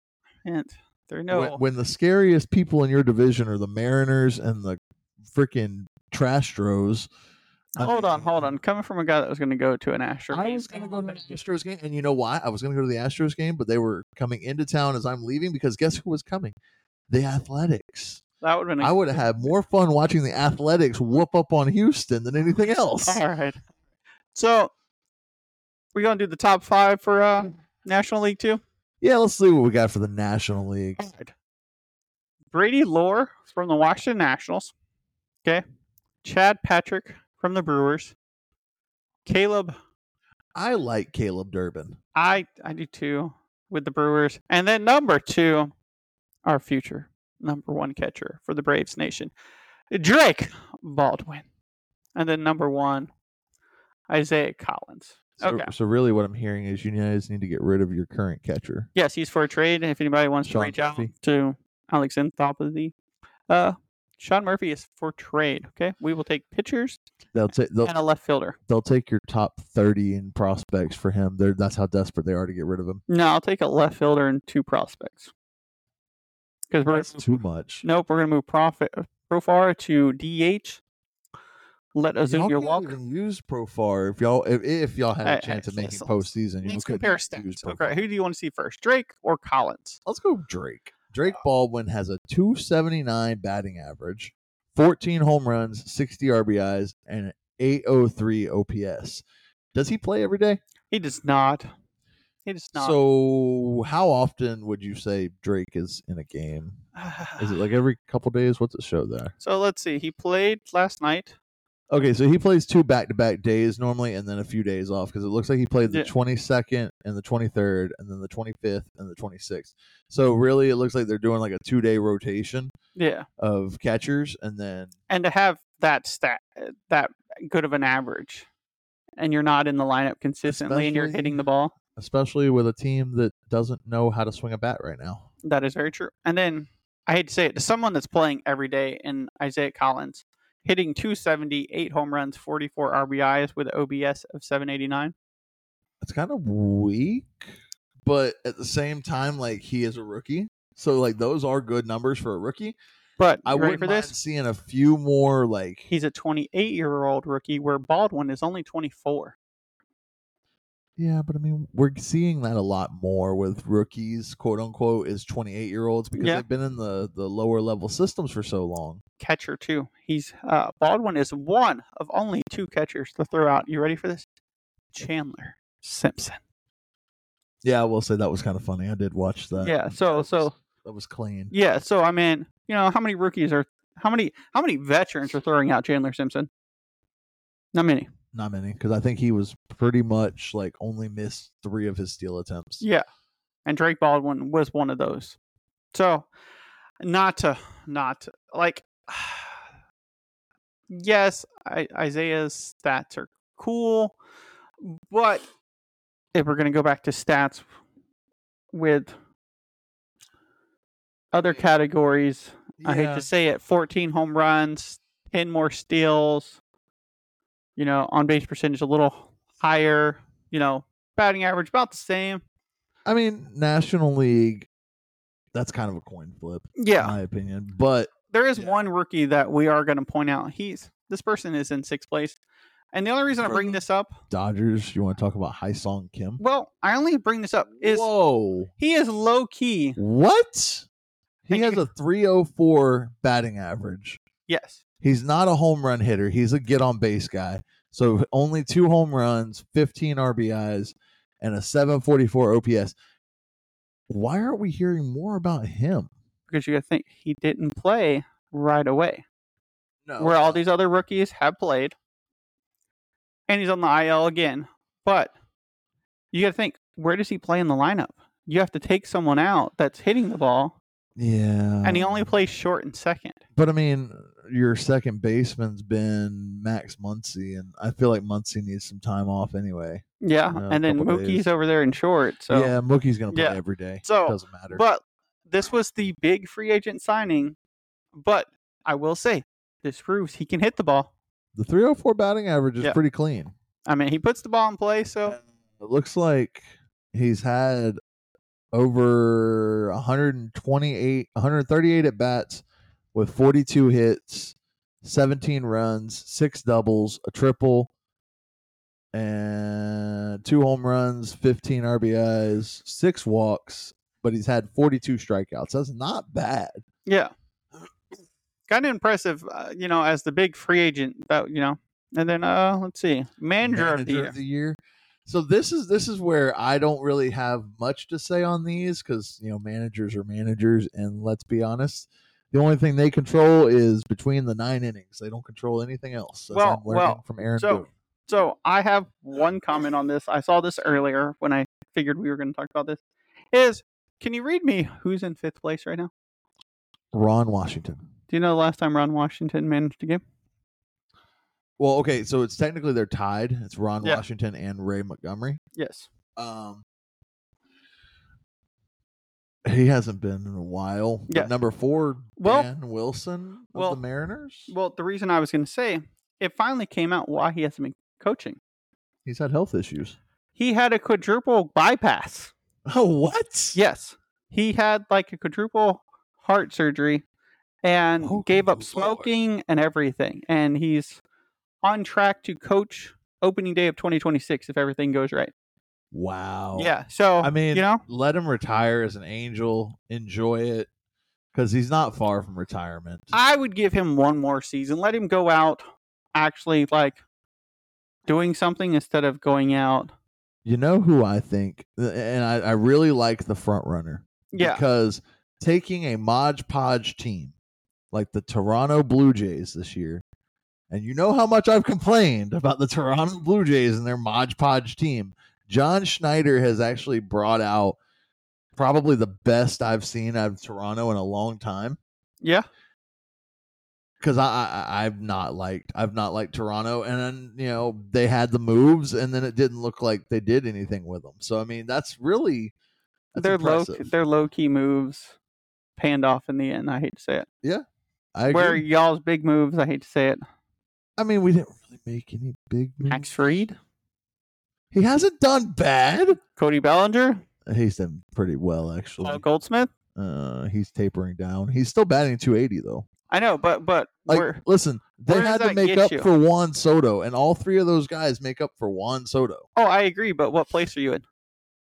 And they're no. When, when the scariest people in your division are the Mariners and the freaking Trastros. I hold on, mean, hold on. Coming from a guy that was going to go to an Astro I game. was going to go to the Astros game, and you know why? I was going to go to the Astros game, but they were coming into town as I'm leaving because guess who was coming? The Athletics. That would have been. A, I would have had more fun watching the Athletics whoop up on Houston than anything else. All right. So we're going to do the top five for uh, National League Two. Yeah, let's see what we got for the National League. All right. Brady Lohr from the Washington Nationals. Okay. Chad Patrick from the Brewers. Caleb, I like Caleb Durbin. I I do too with the Brewers. And then number two, our future number one catcher for the Braves Nation, Drake Baldwin. And then number one, Isaiah Collins. So, Okay. so really what I'm hearing is you guys need to get rid of your current catcher. Yes, he's for a trade. If anybody wants Sean to reach out Murphy. to Alex Anthopathy, uh, Sean Murphy is for trade. Okay, we will take pitchers They'll take they'll, and a left fielder. they'll take your top thirty in prospects for him. They're, that's how desperate they are to get rid of him. No, I'll take a left fielder and two prospects. Because we're That's too much. nope, we're gonna move Profit Profar to D H. Let Y'all Azunia can't walk. even use Profar if y'all if, if y'all had Hey, a chance hey, of making listen, postseason. You Let's could compare use stats. Profar. Okay, who do you want to see first, Drake or Collins? Let's go Drake. Drake Baldwin has a two seventy-nine batting average, fourteen home runs, sixty R B Is, and an eight oh three O P S. Does he play every day? He does not. He does not. So how often would you say Drake is in a game? Is it like every couple days? What's it show there? So let's see. He played last night Okay, so he plays two back-to-back days normally, and then a few days off because it looks like he played the Yeah. twenty-second and the twenty-third, and then the twenty-fifth and the twenty-sixth. So really, it looks like they're doing like a two-day rotation Yeah. of catchers, and then And to have that stat, that good of an average, and you're not in the lineup consistently, and you're Especially- hitting the ball. especially with a team that doesn't know how to swing a bat right now. That is very true. And then I hate to say it, to someone that's playing every day in Isaiah Collins, hitting two seventy, eight home runs, forty-four R B Is with O B S of seven eighty-nine. It's kind of weak, but at the same time, like he is a rookie, so like those are good numbers for a rookie. But I you ready wouldn't for mind this? seeing a few more like He's a twenty-eight-year-old rookie, where Baldwin is only twenty-four. yeah, but I mean we're seeing that a lot more with rookies, quote unquote, is twenty-eight year olds because Yeah. they've been in the the lower level systems for so long. Catcher too. He's uh, Baldwin is one of only two catchers to throw out. You ready for this? Chandler Simpson. Yeah, I will say that was kind of funny. I did watch that. Yeah. So That was- so that was clean. yeah. So I mean, you know, how many rookies are how many how many veterans are throwing out Chandler Simpson? Not many. Not many, because I think he was pretty much like only missed three of his steal attempts. Yeah. And Drake Baldwin was one of those. So not to not to, like yes, I, Isaiah's stats are cool, but if we're gonna go back to stats with other categories, I hate Yeah. to say it, fourteen home runs, ten more steals, you know, on base percentage a little higher, you know, batting average about the same. I mean, National League, that's kind of a coin flip, Yeah. in my opinion. But There is Yeah. one rookie that we are going to point out. He's this person is in sixth place. And the only reason I bring this up, Dodgers, you want to talk about Hai-Song Kim? well, I only bring this up is Whoa. he is low key. What? He And has you- a three oh four batting average. Yes. He's not a home run hitter. He's a get on base guy. So only two home runs, fifteen R B Is, and a seven forty-four O P S. Why aren't we hearing more about him? Because you got to think he didn't play right away. No. Where all these other rookies have played. And he's on the I L again. But you got to think, where does he play in the lineup? You have to take someone out that's hitting the ball, Yeah. and he only plays short and second. But I mean, your second baseman's been Max Muncy, and I feel like Muncy needs some time off anyway. Yeah, Yeah, a and then couple Mookie's days. over there in short. So, yeah, Mookie's gonna play Yeah. every day. So, Doesn't matter. but this was the big free agent signing. But I will say, this proves he can hit the ball. the three oh four batting average is Yeah. pretty clean. I mean, he puts the ball in play. So, It looks like he's had over one twenty-eight, one thirty-eight at bats with forty-two hits, seventeen runs, six doubles, a triple, and two home runs, fifteen R B Is, six walks, but he's had forty-two strikeouts. That's not bad. yeah, kind of impressive. Uh, you know, as the big free agent. That you know, and then uh, let's see, manager, of the year. year. So this is this is where I don't really have much to say on these because you know managers are managers, and let's be honest, the only thing they control is between the nine innings. They don't control anything else. As Well, I'm learning well, from Aaron so- Boone. So I have one comment on this. I saw this earlier when I figured we were going to talk about this. Is can you read me who's in fifth place right now? Ron Washington. Do you know the last time Ron Washington managed a game? Well, okay, so it's technically they're tied. It's Ron Yeah. Washington and Ray Montgomery. Yes. Um, he hasn't been in a while. But Yeah. Number four, Well- Dan Wilson of well- the Mariners. Well, the reason I was going to say, it finally came out why he hasn't been coaching. He's had health issues. He had a quadruple bypass. Oh, what? Yes. He had like a quadruple heart surgery and Oh, gave up Lord. smoking and everything. And he's on track to coach opening day of twenty twenty-six if everything goes right. Wow. Yeah. So, I mean, you know, let him retire as an Angel. Enjoy it because he's not far from retirement. I would give him one more season. Let him go out actually like doing something instead of going out. You know who I think, and I, I really like the front runner. Yeah. Because taking a Mod Podge team like the Toronto Blue Jays this year And you know how much I've complained about the Toronto Blue Jays and their Mod Podge team. John Schneider has actually brought out probably the best I've seen out of Toronto in a long time. Yeah. Because I, I I've not liked I've not liked Toronto, and then you know they had the moves, and then it didn't look like they did anything with them. So I mean that's really that's their low impressive. their low key moves panned off in the end. I hate to say it. Yeah, I agree. Where y'all's big moves, I hate to say it. I mean, we didn't really make any big moves. Max Fried, he hasn't done bad. Cody Bellinger, He's done pretty well actually. Paul Goldsmith. Uh, he's tapering down. He's still batting two eighty though. I know, but but like, where, listen, they where had does to that make get up you? for Juan Soto, and all three of those guys make up for Juan Soto. Oh, I agree, but what place are you in?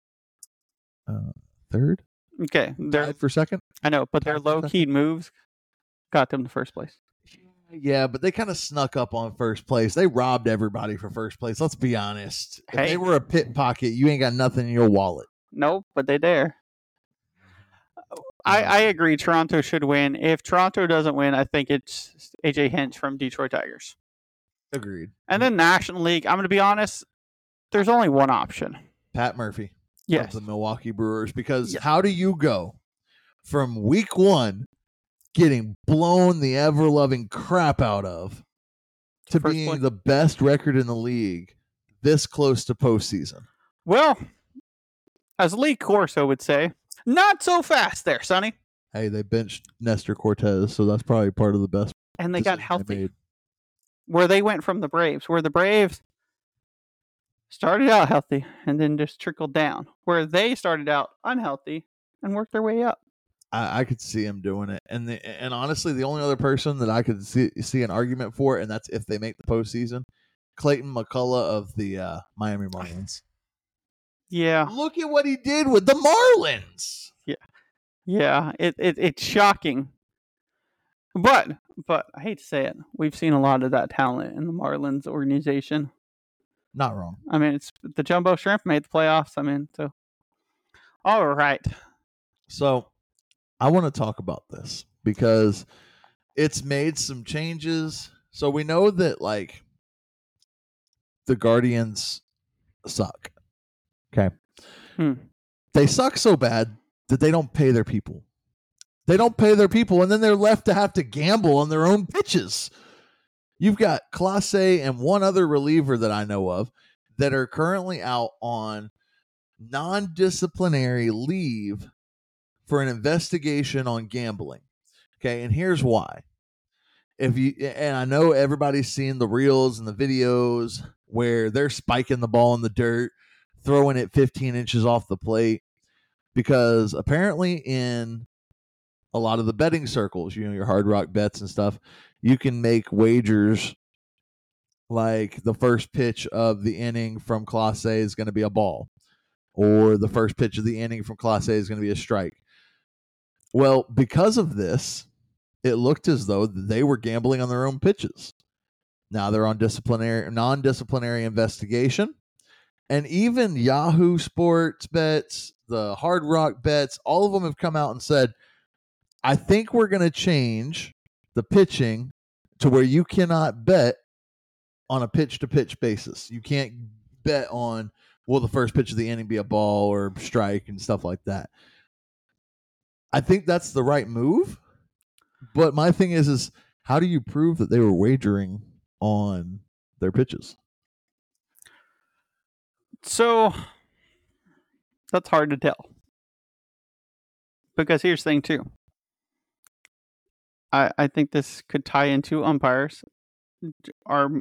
Uh, third. Okay, they're Tied for second. I know, but their Tied for low key moves got them to first place. Yeah, but they kind of snuck up on first place. They robbed everybody for first place. Let's be honest. If Hey. they were a pit pocket, you ain't got nothing in your wallet. Nope, but they dare. I, I agree. Toronto should win. If Toronto doesn't win, I think it's A J Hinch from Detroit Tigers. Agreed. And then National League, I'm going to be honest, there's only one option. Pat Murphy. Yes. Of the Milwaukee Brewers. Because Yes. how do you go from week one getting blown the ever-loving crap out of to First being place. the best record in the league this close to postseason? Well, as Lee Corso would say, not so fast there, Sonny. Hey, they benched Nestor Cortez, so that's probably part of the best. And they got decision healthy. made. Where they went from the Braves, where the Braves started out healthy and then just trickled down. Where they started out unhealthy and worked their way up. I, I could see him doing it, and the, and honestly, the only other person that I could see see an argument for, and that's if they make the postseason, Clayton McCullough of the uh, Miami Marlins. Yeah. Look at what he did with the Marlins. Yeah, it, it it's shocking. But but I hate to say it, we've seen a lot of that talent in the Marlins organization. Not wrong. I mean, it's the Jumbo Shrimp made the playoffs. I mean, so all right. So I want to talk about this because it's made some changes. So we know that like the Guardians suck. Okay. Hmm. They suck so bad that they don't pay their people. They don't pay their people, and then they're left to have to gamble on their own pitches. You've got Clase and one other reliever that I know of that are currently out on non-disciplinary leave for an investigation on gambling. Okay, and here's why. If you and I know everybody's seen the reels and the videos where they're spiking the ball in the dirt, throwing it fifteen inches off the plate, because apparently in a lot of the betting circles, you know, your Hard Rock bets and stuff, you can make wagers like the first pitch of the inning from Clase is going to be a ball, or the first pitch of the inning from Clase is going to be a strike. Well, because of this, it looked as though they were gambling on their own pitches. Now they're on disciplinary, non-disciplinary investigation, and even Yahoo Sports bets, the Hard Rock bets, all of them have come out and said, I think we're going to change the pitching to where you cannot bet on a pitch-to-pitch basis. You can't bet on, will the first pitch of the inning be a ball or strike and stuff like that. I think that's the right move. But my thing is, is how do you prove that they were wagering on their pitches? So that's hard to tell. Because here's the thing too. I, I think this could tie into umpires. Are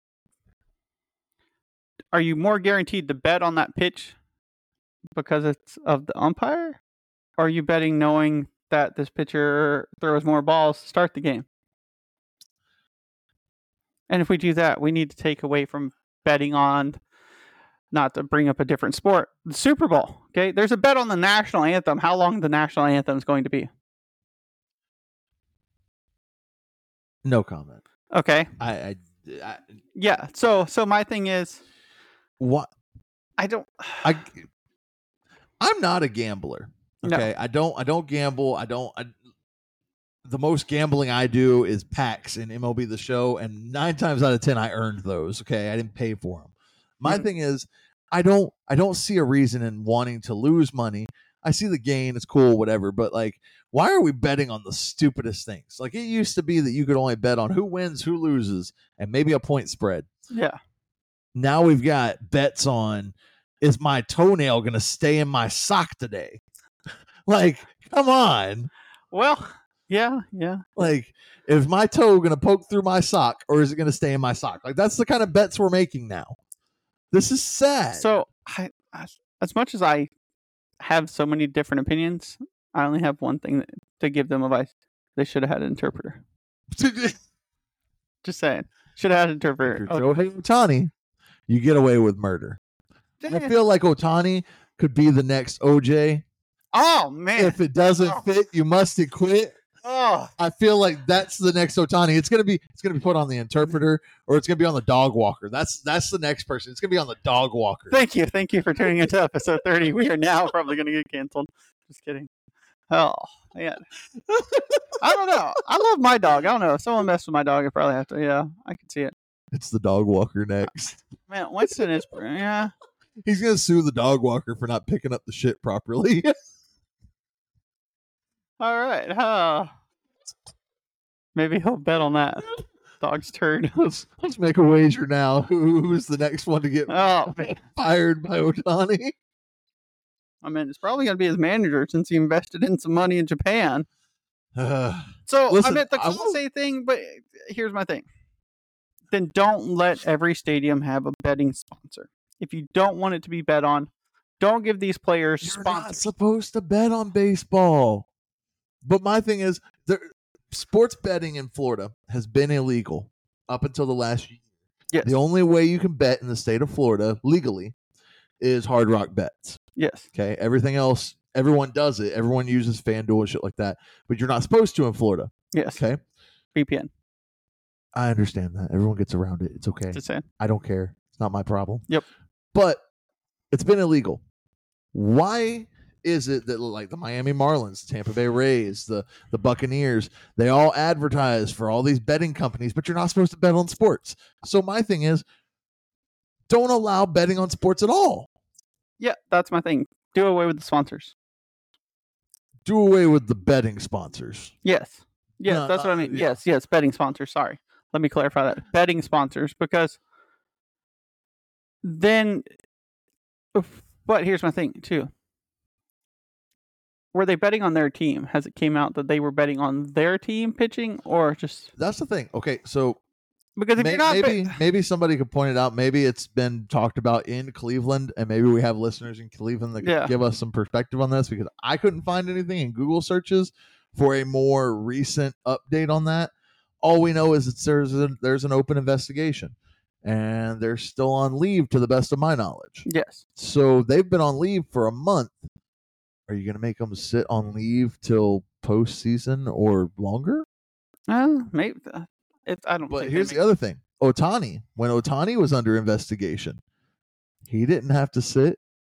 are you more guaranteed to bet on that pitch because it's of the umpire? Or are you betting knowing that this pitcher throws more balls to start the game? And if we do that, we need to take away from betting on, not to bring up a different sport, the Super Bowl. Okay, there's a bet on the national anthem, how long the national anthem is going to be. No comment. Okay. I, I, I Yeah. So so my thing is, what I don't. I I'm not a gambler. No. Okay, I don't I don't gamble. I don't. I, the most gambling I do is packs in M L B The Show, and nine times out of ten, I earned those. Okay, I didn't pay for them. My Mhm. thing is, I don't, I don't see a reason in wanting to lose money. I see the gain; it's cool, whatever. But like, why are we betting on the stupidest things? Like it used to be that you could only bet on who wins, who loses, and maybe a point spread. Yeah. Now we've got bets on, is my toenail going to stay in my sock today? Like, come on. Well, yeah, yeah. Like, is my toe going to poke through my sock or is it going to stay in my sock? Like, that's the kind of bets we're making now. This is sad. So, I, as, as much as I have so many different opinions, I only have one thing that, to give them advice. They should have had an interpreter. Just saying. Should have had an If you're interpreter. Oh, Shohei Ohtani, you get away with murder. I feel like Ohtani could be the next O J. oh man. If it doesn't Oh. fit, you must quit. oh. I feel like that's the next Ohtani. It's gonna be it's gonna be put on the interpreter or it's gonna be on the dog walker. That's that's the next person. It's gonna be on the dog walker. Thank you. Thank you for tuning into episode thirty. We are now probably going to get canceled. Just kidding. Oh, man. I don't know. I love my dog. I don't know. If someone messed with my dog, I probably have to. Yeah, I can see it. It's the dog walker next. Man, Winston is. Yeah. He's gonna sue the dog walker for not picking up the shit properly. All right. Uh, maybe he'll bet on that. Dog's turd. let's let's make a wager now. Who, who's the next one to get Oh, man. fired by Ohtani? I mean, it's probably going to be his manager since he invested in some money in Japan. Uh, So, Listen, I meant the I will- Colosseum thing, but here's my thing. Then don't let every stadium have a betting sponsor. If you don't want it to be bet on, don't give these players you're not sponsors. supposed to bet on baseball. But my thing is, there, sports betting in Florida has been illegal up until the last year. Yes. The only way you can bet in the state of Florida legally is Hard Rock Bets. Yes. Okay. Everything else, everyone does it. Everyone uses FanDuel and shit like that. But you're not supposed to in Florida. Yes. Okay. V P N. I understand that. Everyone gets around it. It's okay. Just saying. I don't care. It's not my problem. Yep. But it's been illegal. Why is it that like the Miami Marlins, the Tampa Bay Rays, the, the Buccaneers, they all advertise for all these betting companies, but you're not supposed to bet on sports? So my thing is, don't allow betting on sports at all. Yeah, that's my thing. Do away with the sponsors. Do away with the betting sponsors. Yes. Yes, No, that's what I uh, mean. yeah. Yes, yes, betting sponsors. Sorry. Let me clarify that. Betting sponsors, because then, but here's my thing too. Were they betting on their team? Has it came out that they were betting on their team pitching, or just That's the thing. Okay, so because if May- you're not maybe bet- maybe somebody could point it out. Maybe it's been talked about in Cleveland, and maybe we have listeners in Cleveland that can Yeah. give us some perspective on this, because I couldn't find anything in Google searches for a more recent update on that. All we know is that there's a, there's an open investigation, and they're still on leave, to the best of my knowledge. yes, So they've been on leave for a month. Are you going to make them sit on leave till postseason or longer? uh, maybe uh, it's I don't. But think here's they the other thing. Ohtani, when Ohtani was under investigation, he didn't have to sit.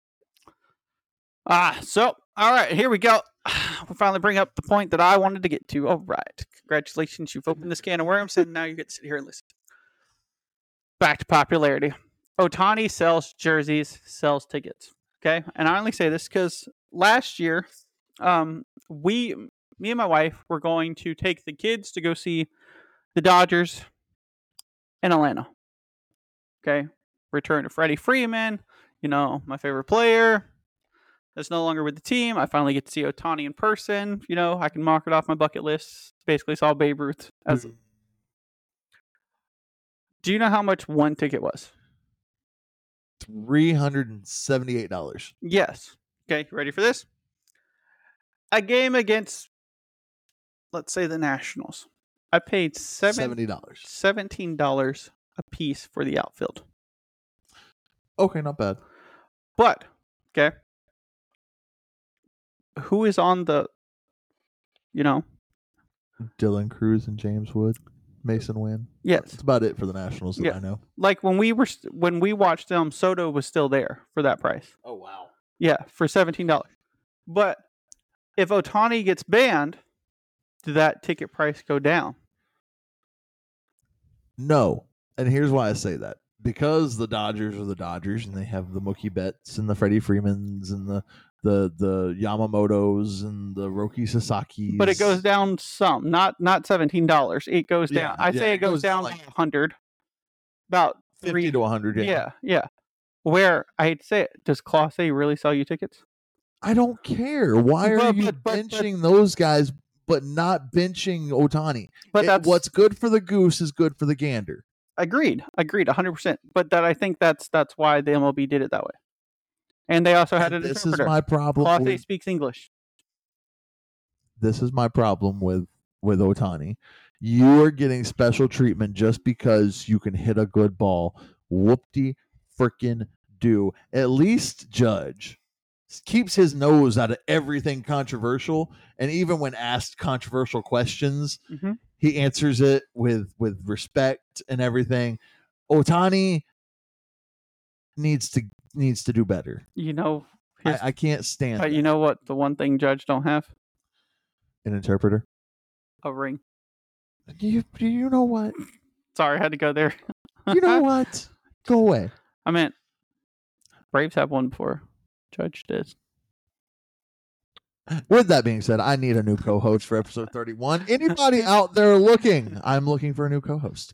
Ah, so all right, here we go. We finally bring up the point that I wanted to get to. All right, congratulations, you've opened this can of worms, and now you get to sit here and listen. Back to popularity. Ohtani sells jerseys, sells tickets. Okay, and I only say this because last year, um, we, me and my wife, were going to take the kids to go see the Dodgers in Atlanta. Okay, return to Freddie Freeman. You know, my favorite player. That's no longer with the team. I finally get to see Ohtani in person. You know, I can mark it off my bucket list. Basically saw Babe Ruth. As... Do you know how much one ticket was? three hundred seventy-eight dollars. Yes. Okay, you ready for this? A game against, let's say, the Nationals. I paid seven, seventy dollars. seventeen dollars a piece for the outfield. Okay, not bad. But, okay, who is on the, you know, Dylan Cruz and James Wood, Mason Wynn. yes, That's about it for the Nationals that Yeah. I know. like when we were st- when we watched them, Soto was still there for that price. Oh, wow. Yeah, for seventeen dollars. But if Ohtani gets banned, did that ticket price go down? No. And here's why I say that. Because the Dodgers are the Dodgers and they have the Mookie Betts and the Freddie Freemans and the the the Yamamotos and the Roki Sasaki's. But it goes down some, not not seventeen dollars. It goes down. Yeah, I yeah, say it it goes, goes down like like a hundred, about fifty three. to one hundred. Yeah. Yeah, yeah. Where I hate to say it, does Class A really sell you tickets? I don't care. Why are But- you but- but- benching those guys but not benching Ohtani? But It- that's what's good for the goose is good for the gander. agreed, agreed, one hundred percent. But that I think that's that's why the M L B did it that way. And they also had And an this is interpreter. my problem. Class A With, speaks English. this is my problem with with Ohtani. You are getting special treatment just because you can hit a good ball. Whoop-de frickin' do. At least Judge keeps his nose out of everything controversial, and even when asked controversial questions, hmm he answers it with with respect and everything. Ohtani needs to needs to do better. You know, I, his, I can't stand but that. you know what? The one thing Judge don't have, An interpreter. a ring. You you know what? Sorry, I had to go there. You know what? Go away. I meant Braves have one before Judge did. With that being said, I need a new co-host for episode thirty-one. Anybody out there looking? I'm looking for a new co-host.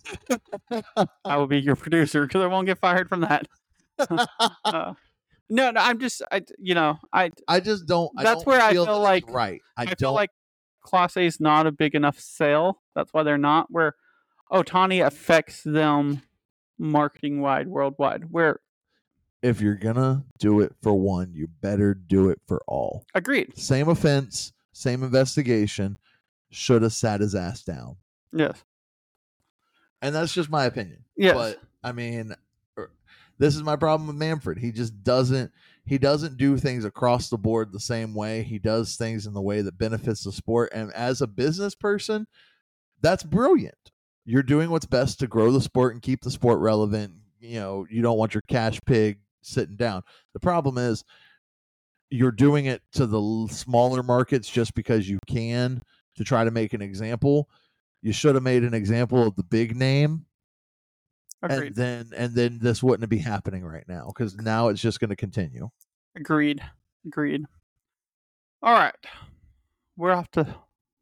I will be your producer because I won't get fired from that. Uh, no, no, I'm just, I, you know, I, I just don't. I That's don't where I feel feel that it's like- right. I, I, don't. feel like Class A is not a big enough sale. That's why they're not. Where Ohtani affects them marketing wide, worldwide. Where if you're gonna do it for one, you better do it for all. agreed. Same offense, same investigation. Should have sat his ass down. Yes. And that's just my opinion. Yes. But I mean, er, this is my problem with Manfred. He just doesn't. He doesn't do things across the board the same way. He does things in the way that benefits the sport. And as a business person, that's brilliant. You're doing what's best to grow the sport and keep the sport relevant. You know, you don't want your cash pig sitting down. The problem is you're doing it to the l- smaller markets just because you can to try to make an example. You should have made an example of the big name, Agreed. and then and then this wouldn't be happening right now because now it's just going to continue. Agreed. Agreed. All right. We're off to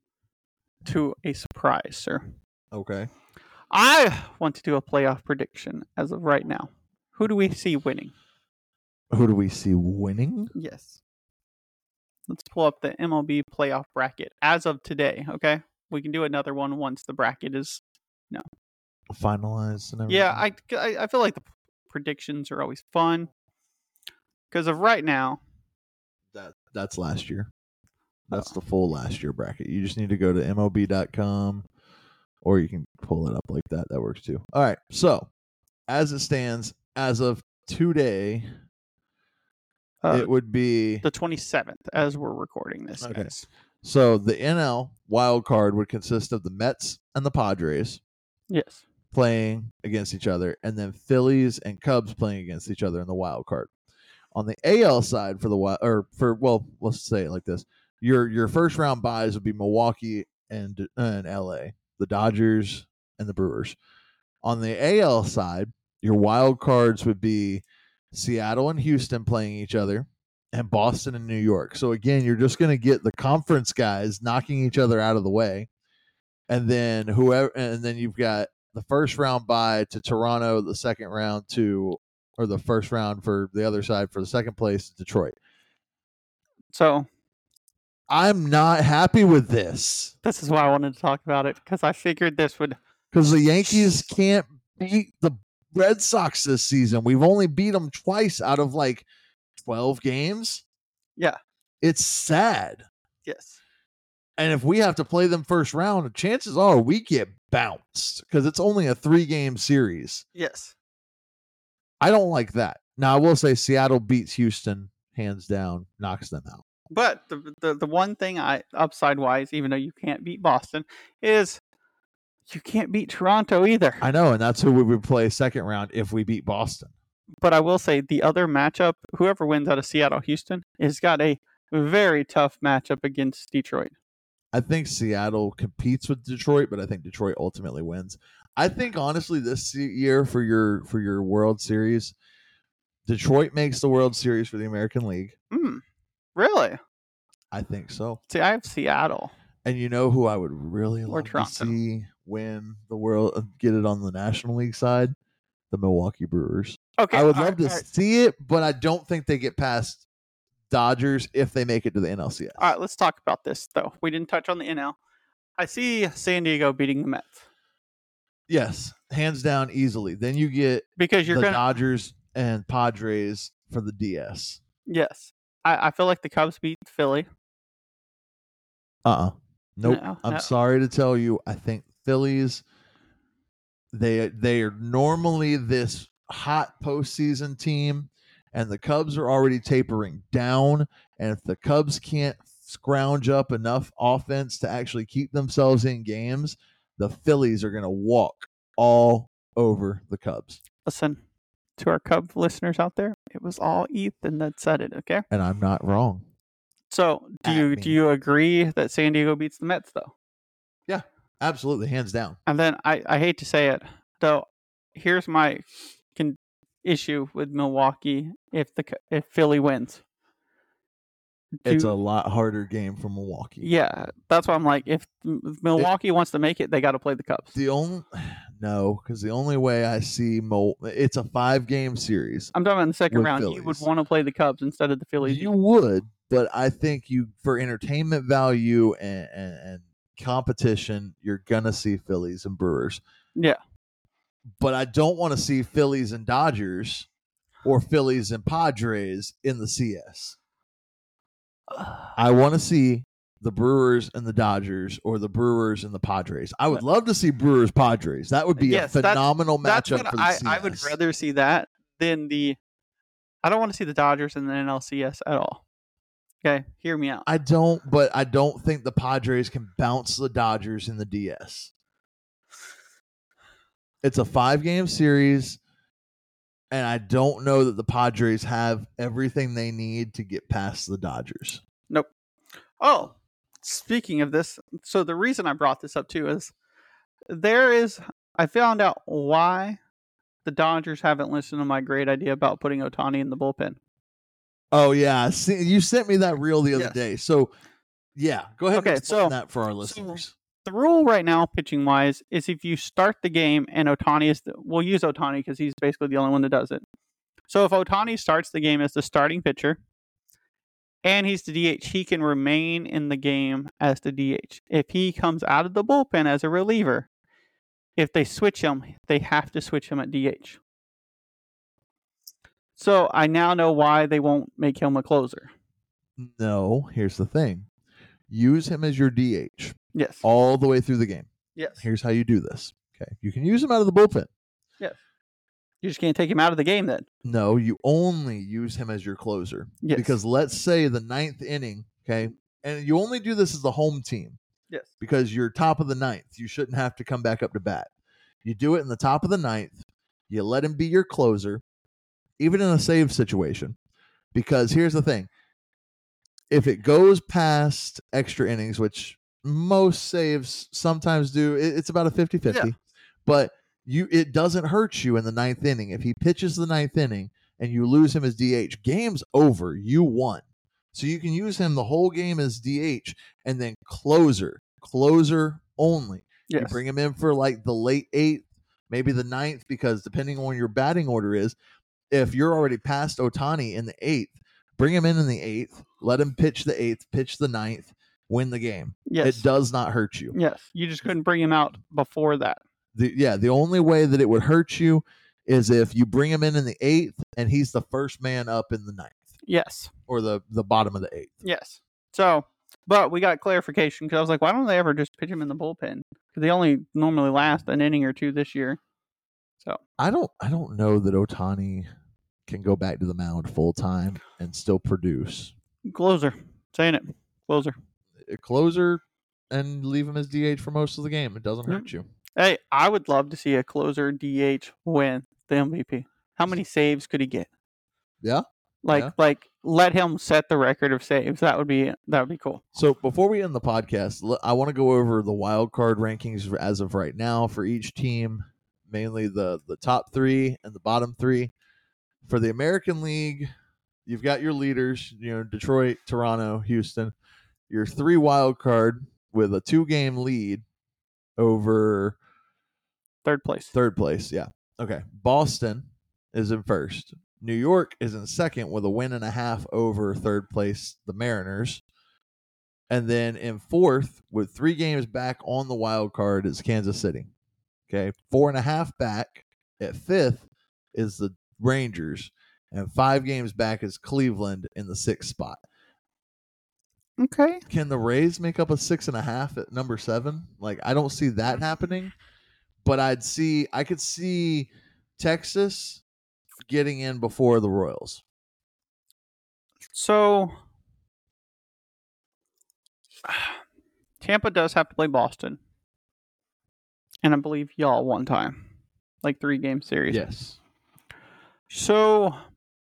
to a surprise, sir. Okay. I want to do a playoff prediction as of right now. Who do we see winning? Who do we see winning? Yes. Let's pull up the M L B playoff bracket as of today, okay? We can do another one once the bracket is... Finalized and everything. Yeah, I, I, I feel like the predictions are always fun. Because of right now, that that's last year. That's the full last year bracket. You just need to go to M O B dot com or you can pull it up like that. That works too. All right. So, as it stands, as of today, uh, it would be the twenty-seventh, as we're recording this. Okay. guys. so the N L wild card would consist of the Mets and the Padres Yes. playing against each other, and then Phillies and Cubs playing against each other in the wild card. On the A L side for the wild, or for well, let's say it like this: your your first round buys would be Milwaukee and and L A, the Dodgers and the Brewers. On the A L side, your wild cards would be Seattle and Houston playing each other, and Boston and New York. So again, you're just going to get the conference guys knocking each other out of the way, and then whoever, and then you've got the first round bye to Toronto, the second round to, or the first round for the other side for the second place, Detroit. So, I'm not happy with this this is why I wanted to talk about it, because I figured this would... because the Yankees can't beat the Red Sox this season. We've only beat them twice out of like twelve games. Yeah. It's sad. Yes. And if we have to play them first round, chances are we get bounced because it's only a three game series. Yes. I don't like that. Now, I will say Seattle beats Houston hands down, knocks them out. But the, the the one thing I upside wise, even though you can't beat Boston, is you can't beat Toronto either. I know, and that's who we would play second round if we beat Boston. But I will say the other matchup, whoever wins out of Seattle Houston, has got a very tough matchup against Detroit. I think Seattle competes with Detroit, but I think Detroit ultimately wins. I think honestly, this year for your for your World Series, Detroit makes the World Series for the American League. Hmm. Really? I think so. See, I have Seattle. And you know who I would really Or love to Toronto. see win the world, uh, get it on the National League side? The Milwaukee Brewers. Okay. I would all love right, to all right. see it, but I don't think they get past Dodgers if they make it to the N L C S. All right, let's talk about this, though. We didn't touch on the N L. I see San Diego beating the Mets. Yes, hands down, easily. Then you get Because you're the going to. Dodgers and Padres for the D S. Yes. I, I feel like the Cubs beat Philly. Uh-uh. Nope. No, I'm no. sorry to tell you. I think Phillies, they they are normally this hot postseason team, and the Cubs are already tapering down. And if the Cubs can't scrounge up enough offense to actually keep themselves in games, the Phillies are going to walk all over the Cubs. Listen, to our Cub listeners out there, it was all Ethan that said it, okay? And I'm not wrong. So, do At you me. do you agree that San Diego beats the Mets, though? Yeah, absolutely, hands down. And then I, I hate to say it, though. Here's my con- issue with Milwaukee if the if Philly wins. Do- It's a lot harder game for Milwaukee. yeah, that's why I'm like, if if Milwaukee wants to make it, they got to play the Cubs. The only no, because the only way I see Mo, it's a five game series. I'm talking about in the second with round. You would Phillies. want to play the Cubs instead of the Phillies. You would, but I think you for entertainment value and, and, and competition, you're gonna see Phillies and Brewers. Yeah. But I don't want to see Phillies and Dodgers or Phillies and Padres in the C S. I want to see the Brewers and the Dodgers or the Brewers and the Padres. I would love to see Brewers Padres. That would be Yes, a that's- phenomenal That's matchup what for the I, C S. I would rather see that than the. I don't want to see the Dodgers in the N L C S at all. Okay, hear me out. I don't, but I don't think the Padres can bounce the Dodgers in the D S. It's a five game series, and I don't know that the Padres have everything they need to get past the Dodgers. Nope. Oh, speaking of this, so the reason I brought this up too is there is. I found out why the Dodgers haven't listened to my great idea about putting Ohtani in the bullpen. Oh yeah, see, you sent me that reel the other Yes. day. So yeah, go ahead Okay, and explain so- that for our listeners. The rule right now, pitching wise, is if you start the game and Ohtani is, the, we'll use Ohtani because he's basically the only one that does it. So if Ohtani starts the game as the starting pitcher and he's the D H, he can remain in the game as the D H. If he comes out of the bullpen as a reliever, if they switch him, they have to switch him at D H. So I now know why they won't make him a closer. No, here's the thing. Use him as your D H Yes. all the way through the game. Yes. Here's how you do this. Okay. You can use him out of the bullpen. Yes. You just can't take him out of the game then. No, you only use him as your closer. Yes. Because let's say the ninth inning, okay, and you only do this as the home team Yes. because you're top of the ninth. You shouldn't have to come back up to bat. You do it in the top of the ninth. You let him be your closer, even in a save situation. Because here's the thing. If it goes past extra innings, which most saves sometimes do, it, it's about a fifty-fifty. Yeah. But you it doesn't hurt you in the ninth inning. If he pitches the ninth inning and you lose him as D H, game's over. You won. So you can use him the whole game as D H and then closer. Closer only. Yes. You bring him in for like the late eighth, maybe the ninth, because depending on what your batting order is, if you're already past Ohtani in the eighth, bring him in in the eighth, let him pitch the eighth, pitch the ninth, win the game. Yes. It does not hurt you. Yes. You just couldn't bring him out before that. The, yeah, the only way that it would hurt you is if you bring him in in the eighth and he's the first man up in the ninth Yes. or the, the bottom of the eighth. Yes. So, but we got clarification because I was like, why don't they ever just pitch him in the bullpen? Because they only normally last an inning or two this year. So I don't I don't know that Ohtani can go back to the mound full time and still produce. closer, saying it, closer. A closer and leave him as D H for most of the game. It doesn't Yep. hurt you. Hey, I would love to see a closer D H win the M V P. How many saves could he get? Yeah. Like, Yeah. like let him set the record of saves. That would be that would be cool. So before we end the podcast, l- I want to go over the wild card rankings as of right now for each team, mainly the the top three and the bottom three. For the American League, you've got your leaders, you know, Detroit, Toronto, Houston. Your three wild card with a two game lead over Third place. third place. Yeah. Okay. Boston is in first. New York is in second with a win and a half over third place, the Mariners. And then in fourth, with three games back on the wild card, is Kansas City. Okay. Four and a half back at fifth is the Rangers. And five games back is Cleveland in the sixth spot. Okay. Can the Rays make up a six and a half at number seven? Like, I don't see that happening. But I'd see, I could see Texas getting in before the Royals. So Tampa does have to play Boston. And I believe y'all one time. Like three game series. Yes. So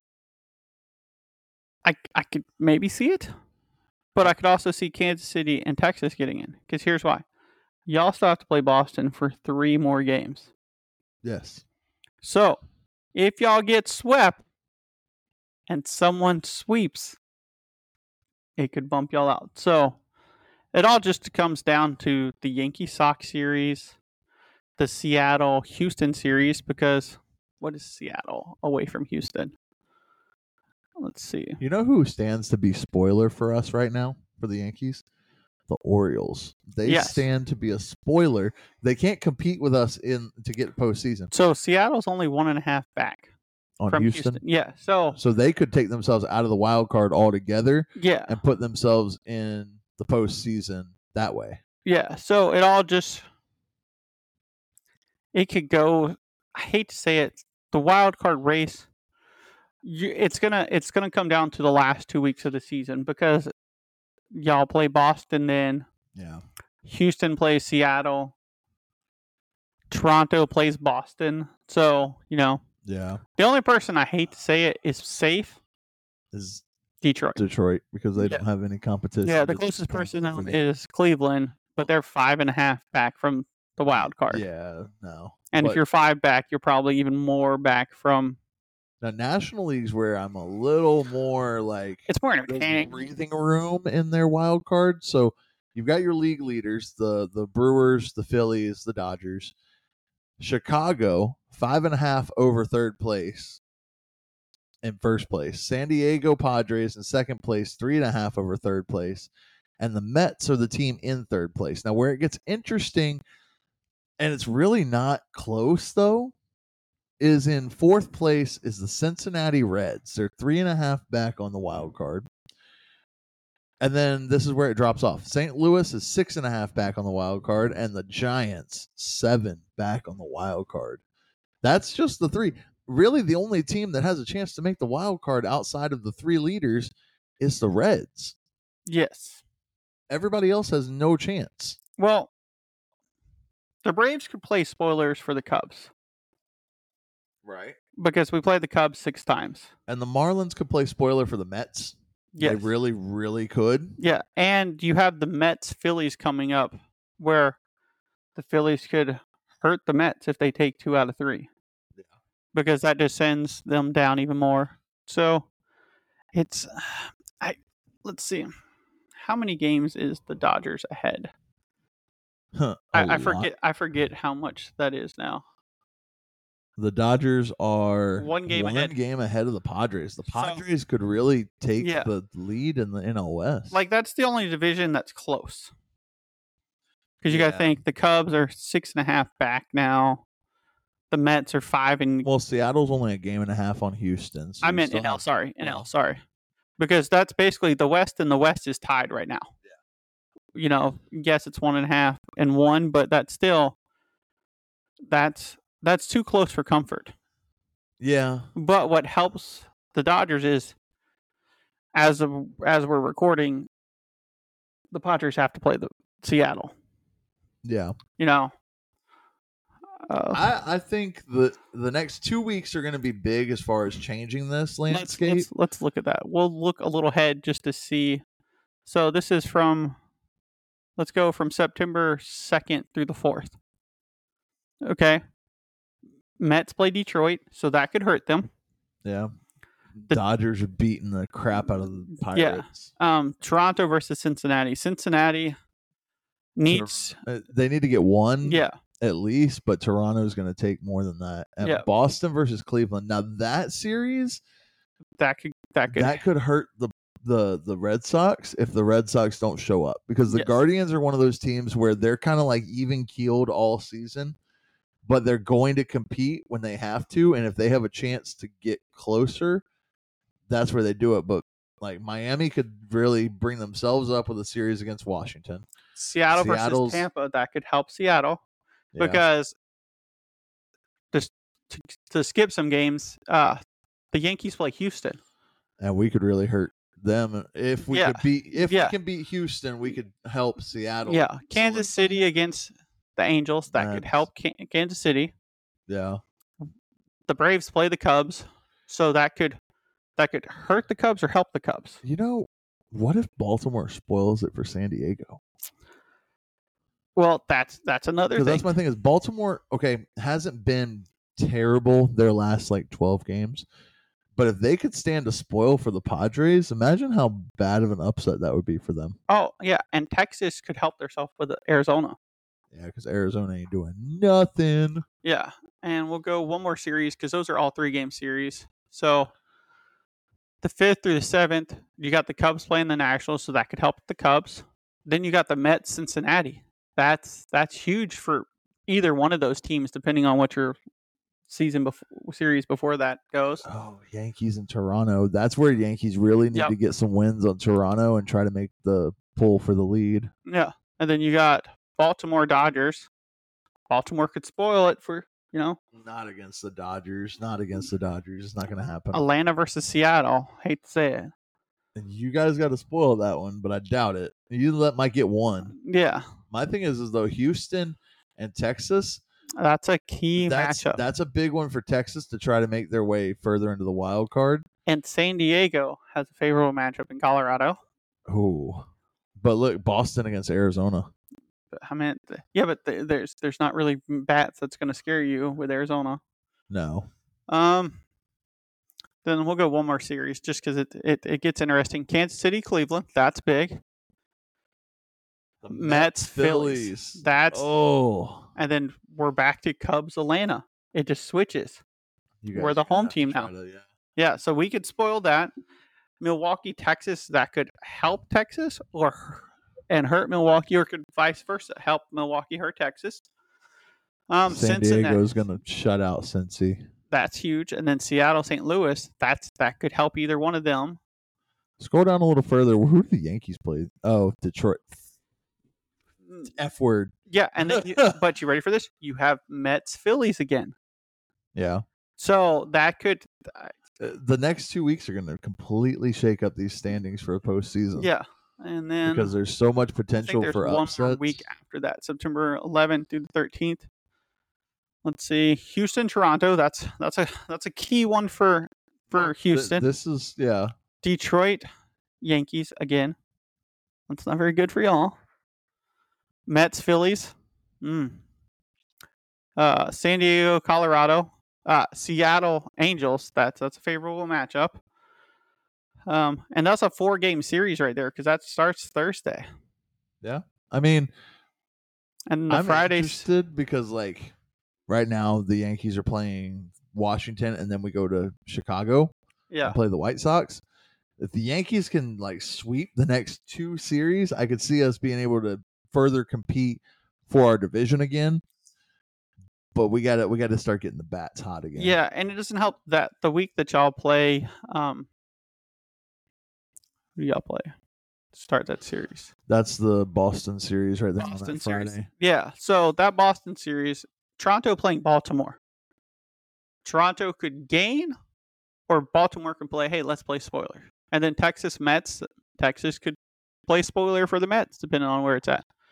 I I could maybe see it. But I could also see Kansas City and Texas getting in. Because here's why. Y'all still have to play Boston for three more games. Yes. So if y'all get swept and someone sweeps, it could bump y'all out. So it all just comes down to the Yankee Sox series, the Seattle Houston series, because what is Seattle away from Houston? Let's see. You know who stands to be spoiler for us right now for the Yankees? The Orioles. They Yes. stand to be a spoiler. They can't compete with us in to get postseason So Seattle's only one and a half back on from Houston. Houston. Yeah. So So they could take themselves out of the wild card altogether yeah. and put themselves in the postseason that way. Yeah. So it all just it could go. I hate to say it. The wild card race. You, it's gonna it's gonna come down to the last two weeks of the season because y'all play Boston, then Yeah. Houston plays Seattle, Toronto plays Boston. So you know Yeah. the only person I hate to say it is safe. Is Detroit. Detroit because they Yeah. don't have any competition. Yeah, the to- closest person for now the- is Cleveland, but they're five and a half back from the wild card. Yeah, no. And But if you're five back, you're probably even more back from. now National League's where I'm a little more like It's more there's entertaining. breathing room in their wild card. So you've got your league leaders, the the Brewers, the Phillies, the Dodgers. Chicago, five and a half over third place in first place. San Diego Padres in second place, three and a half over third place. And the Mets are the team in third place. Now, where it gets interesting, and it's really not close though, is in fourth place is the Cincinnati Reds. They're three and a half back on the wild card. And then this is where it drops off. Saint Louis is six and a half back on the wild card, and the Giants seven back on the wild card. That's just the three. Really, the only team that has a chance to make the wild card outside of the three leaders is the Reds. Yes. Everybody else has no chance. Well, the Braves could play spoilers for the Cubs Right. because we played the Cubs six times. And the Marlins could play spoiler for the Mets. Yes. They really, really could. Yeah, and you have the Mets Phillies coming up where the Phillies could hurt the Mets if they take two out of three. Yeah. Because that just sends them down even more. So it's I let's see. How many games is the Dodgers ahead? Huh, a I, I lot. forget I forget how much that is now. The Dodgers are One game one ahead. game ahead of the Padres. The So- Padres could really take Yeah. the lead in the N L West. Like that's the only division that's close. Because you got Yeah. to think the Cubs are six and a half back now. The Mets are five and well, Seattle's only a game and a half on Houston. So I you meant still N L. have- Sorry, N L. yeah. Sorry, because that's basically the West, and the West is tied right now. Yeah. You know, yes, it's one and a half and one, but that's still that's that's too close for comfort. Yeah. But what helps the Dodgers is, as of, as we're recording, the Padres have to play the Seattle. Yeah. You know, Uh, I, I think the the next two weeks are going to be big as far as changing this let's, landscape. let's let's look at that. We'll look a little ahead just to see. So this is from. Let's go from September second through the fourth. Okay. Mets play Detroit, so that could hurt them. Yeah. The- Dodgers are beating the crap out of the Pirates. Um, Toronto versus Cincinnati. Cincinnati needs. Uh, They need to get one Yeah. at least, but Toronto's going to take more than that. And Yeah. Boston versus Cleveland. Now that series, That could that could that could hurt the the the Red Sox if the Red Sox don't show up, because the Yes. Guardians are one of those teams where they're kind of like even keeled all season, but they're going to compete when they have to, and if they have a chance to get closer, that's where they do it. But like Miami could really bring themselves up with a series against Washington. Seattle Seattle's- versus Tampa. That could help Seattle Yeah. because just to, to skip some games, uh, the Yankees play Houston. and we could really hurt them if we Yeah. could beat if Yeah. we can beat Houston, we could help Seattle. Yeah, Kansas City against the Angels. That could That's- help Can- Kansas City. Yeah. The Braves play the Cubs, so that could that could hurt the Cubs or help the Cubs. You know, what if Baltimore spoils it for San Diego? Well, that's that's another Because thing. that's my thing is Baltimore, okay, hasn't been terrible their last like twelve games. But if they could stand a spoil for the Padres, imagine how bad of an upset that would be for them. Oh yeah, and Texas could help themselves with Arizona. Yeah, because Arizona ain't doing nothing. Yeah, and we'll go one more series because those are all three game series. So the fifth through the seventh, you got the Cubs playing the Nationals, so that could help the Cubs. Then you got the Mets, Cincinnati. That's that's huge for either one of those teams, depending on what your season before series before that goes. Oh, Yankees and Toronto. That's where Yankees really need Yep. to get some wins on Toronto and try to make the pull for the lead. Yeah, and then you got Baltimore Dodgers. Baltimore could spoil it for you know Not against the Dodgers. Not against the Dodgers. It's not going to happen. Atlanta versus Seattle. Hate to say it. And you guys got to spoil that one, but I doubt it. You let might get one. Yeah, My thing is, is though Houston and Texas, that's a key that's matchup. that's a big one for Texas to try to make their way further into the wild card. And San Diego has a favorable matchup in Colorado. Oh, but look, Boston against Arizona. But, I mean, th- yeah, but th- there's there's not really bats that's going to scare you with Arizona. No, Um, then we'll go one more series just because it, it it gets interesting. Kansas City, Cleveland, that's big. the Mets, Phillies, that's oh, and then we're back to Cubs, Atlanta. It just switches. you we're guys the are gonna home have to team try now. to- yeah. Yeah, so we could spoil that. Milwaukee, Texas, that could help Texas or and hurt Milwaukee, or could vice versa help Milwaukee, hurt Texas. Um, San Cincinnati, Diego's gonna shut out Cincy. that's huge, and then Seattle, Saint Louis, that's that could help either one of them. Scroll down a little further. Who do the Yankees play? Oh, Detroit. F word. Yeah, and then you, but you ready for this? You have Mets, Phillies again, Yeah. so that could, Uh, The next two weeks are going to completely shake up these standings for a postseason. yeah, and then Because there's so much I think potential there's for one more upsets. week after that, September eleventh through the thirteenth. Let's see, Houston, Toronto. That's that's a that's a key one for for Th- Houston. This is yeah. Detroit, Yankees again. That's not very good for y'all. Mets, Phillies. Mm. Uh, San Diego, Colorado. Uh, Seattle, Angels. That's that's a favorable matchup. Um, and that's a four game series right there because that starts Thursday. I mean, And the I'm Fridays. interested because like right now the Yankees are playing Washington and then we go to Chicago Yeah. and play the White Sox. If the Yankees can like sweep the next two series, I could see us being able to further compete for our division again. But we gotta we gotta start getting the bats hot again. Yeah, and it doesn't help that the week that y'all play, um, who do y'all play? Start that series. That's the Boston series right there on Boston that series. Friday. Yeah, so that Boston series, Toronto playing Baltimore. Toronto could gain, or Baltimore could play, hey, let's play spoiler. And then Texas Mets, Texas could play spoiler for the Mets, depending on where it's at.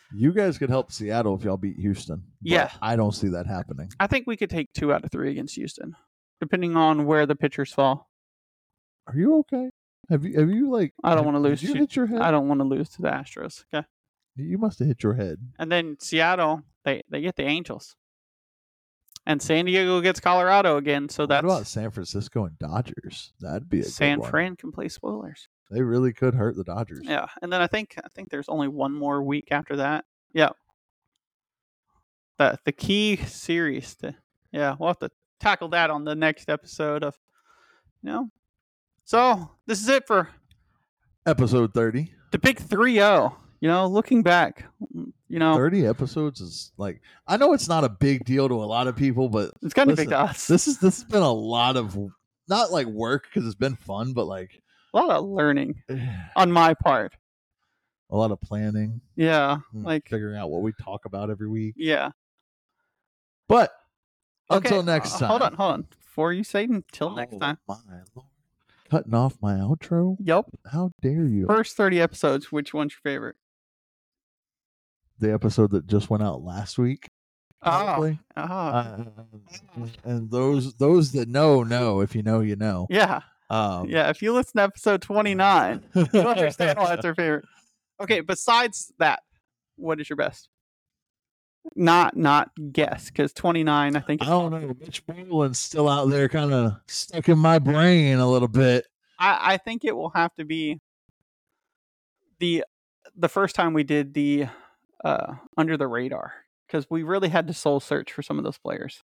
You guys could help Seattle if y'all beat Houston. But Yeah. I don't see that happening. I think we could take two out of three against Houston, depending on where the pitchers fall. Are you okay? Have you have you like? I don't have- want to lose. Did you to- hit your head? I don't want to lose to the Astros. Okay. You must have hit your head. And then Seattle, they they get the Angels, and San Diego gets Colorado again. So What that's about San Francisco and Dodgers? That'd be a San good one. Fran can play spoilers. They really could hurt the Dodgers. Yeah, and then I think I think there's only one more week after that. Yeah. The the key series to yeah, we'll have to tackle that on the next episode of you know. So this is it for Episode thirty. the big three oh. You know, looking back, you know, thirty episodes is like, I know it's not a big deal to a lot of people, but it's kind of big listen, to us. this is this has been a lot of not like work because it's been fun, but like A lot of learning a on my part. lot of planning, Yeah, and like figuring out what we talk about every week. yeah. But Okay, until next uh, time. hold on, hold on. Before you say until next Oh, time. my Lord. Cutting off my outro? Yep. How dare you? First thirty episodes. Which one's your favorite? The episode that just went out last week. Oh, Probably. oh. Uh, and those those that know know. If you know, you know. yeah, Um, yeah. If you listen to episode twenty-nine, you understand why that's our favorite. Okay, besides that, what is your best? Not not guess, because twenty-nine, I think. I don't know. Mitch Moreland's still out there, kind of stuck in my brain a little bit. I, I think it will have to be the the first time we did the uh, under the radar, because we really had to soul search for some of those players.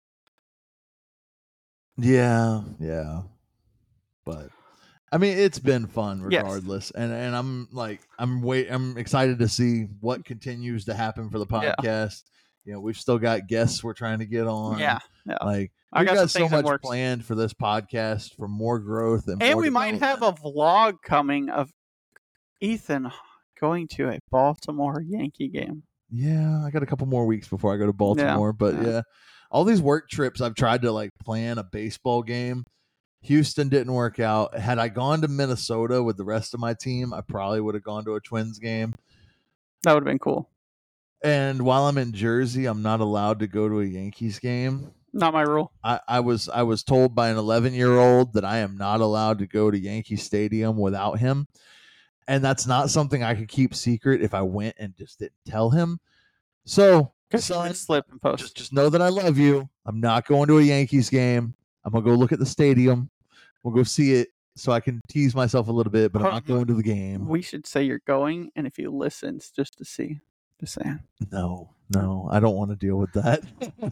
Yeah, yeah. But I mean, it's been fun Yes. regardless, and and I'm like, I'm wait, I'm excited to see what continues to happen for the Yeah. podcast. You know, we've still got guests we're trying to get on. Yeah, yeah. Like I we've got got, some so things in much works. planned for this podcast for more growth and And more we might have a vlog coming of Ethan going to a Baltimore Yankee game. Yeah, I got a couple more weeks before I go to Baltimore, but yeah. yeah, all these work trips I've tried to like plan a baseball game. Houston didn't work out. Had I gone to Minnesota with the rest of my team, I probably would have gone to a Twins game. That would have been cool. And while I'm in Jersey, I'm not allowed to go to a Yankees game. Not my rule. I, I was I was told by an eleven year old that I am not allowed to go to Yankee Stadium without him. And that's not something I could keep secret if I went and just didn't tell him. So, son, Slip and post. just, just know that I love you. I'm not going to a Yankees game. I'm going to go look at the stadium. We'll go see it so I can tease myself a little bit, but I'm not going to the game. We should say you're going, and if he listens, just to see. Just saying. No, no, I don't want to deal with that.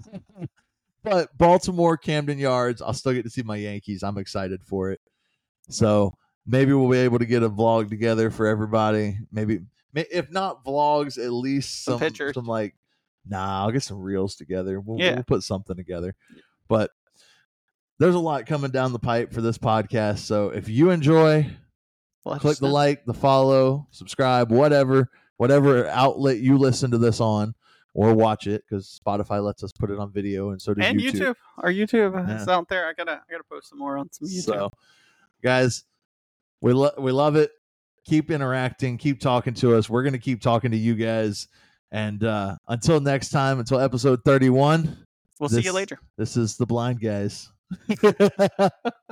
But Baltimore, Camden Yards, I'll still get to see my Yankees. I'm excited for it. So maybe we'll be able to get a vlog together for everybody. Maybe, if not vlogs, at least Some some, pictures. some like, nah, I'll get some reels together. We'll, Yeah. we'll put something together. But there's a lot coming down the pipe for this podcast. So if you enjoy, Let click us the know. like, the follow, subscribe, whatever, whatever outlet you listen to this on or watch it, because Spotify lets us put it on video, and so does And YouTube. YouTube. Our YouTube Yeah. is out there. I gotta I gotta post some more on some YouTube. So, guys, we lo- we love it. Keep interacting. Keep talking to us. We're gonna keep talking to you guys. And uh, until next time, until episode thirty-one, We'll see you this- later. this is the Blind Guys.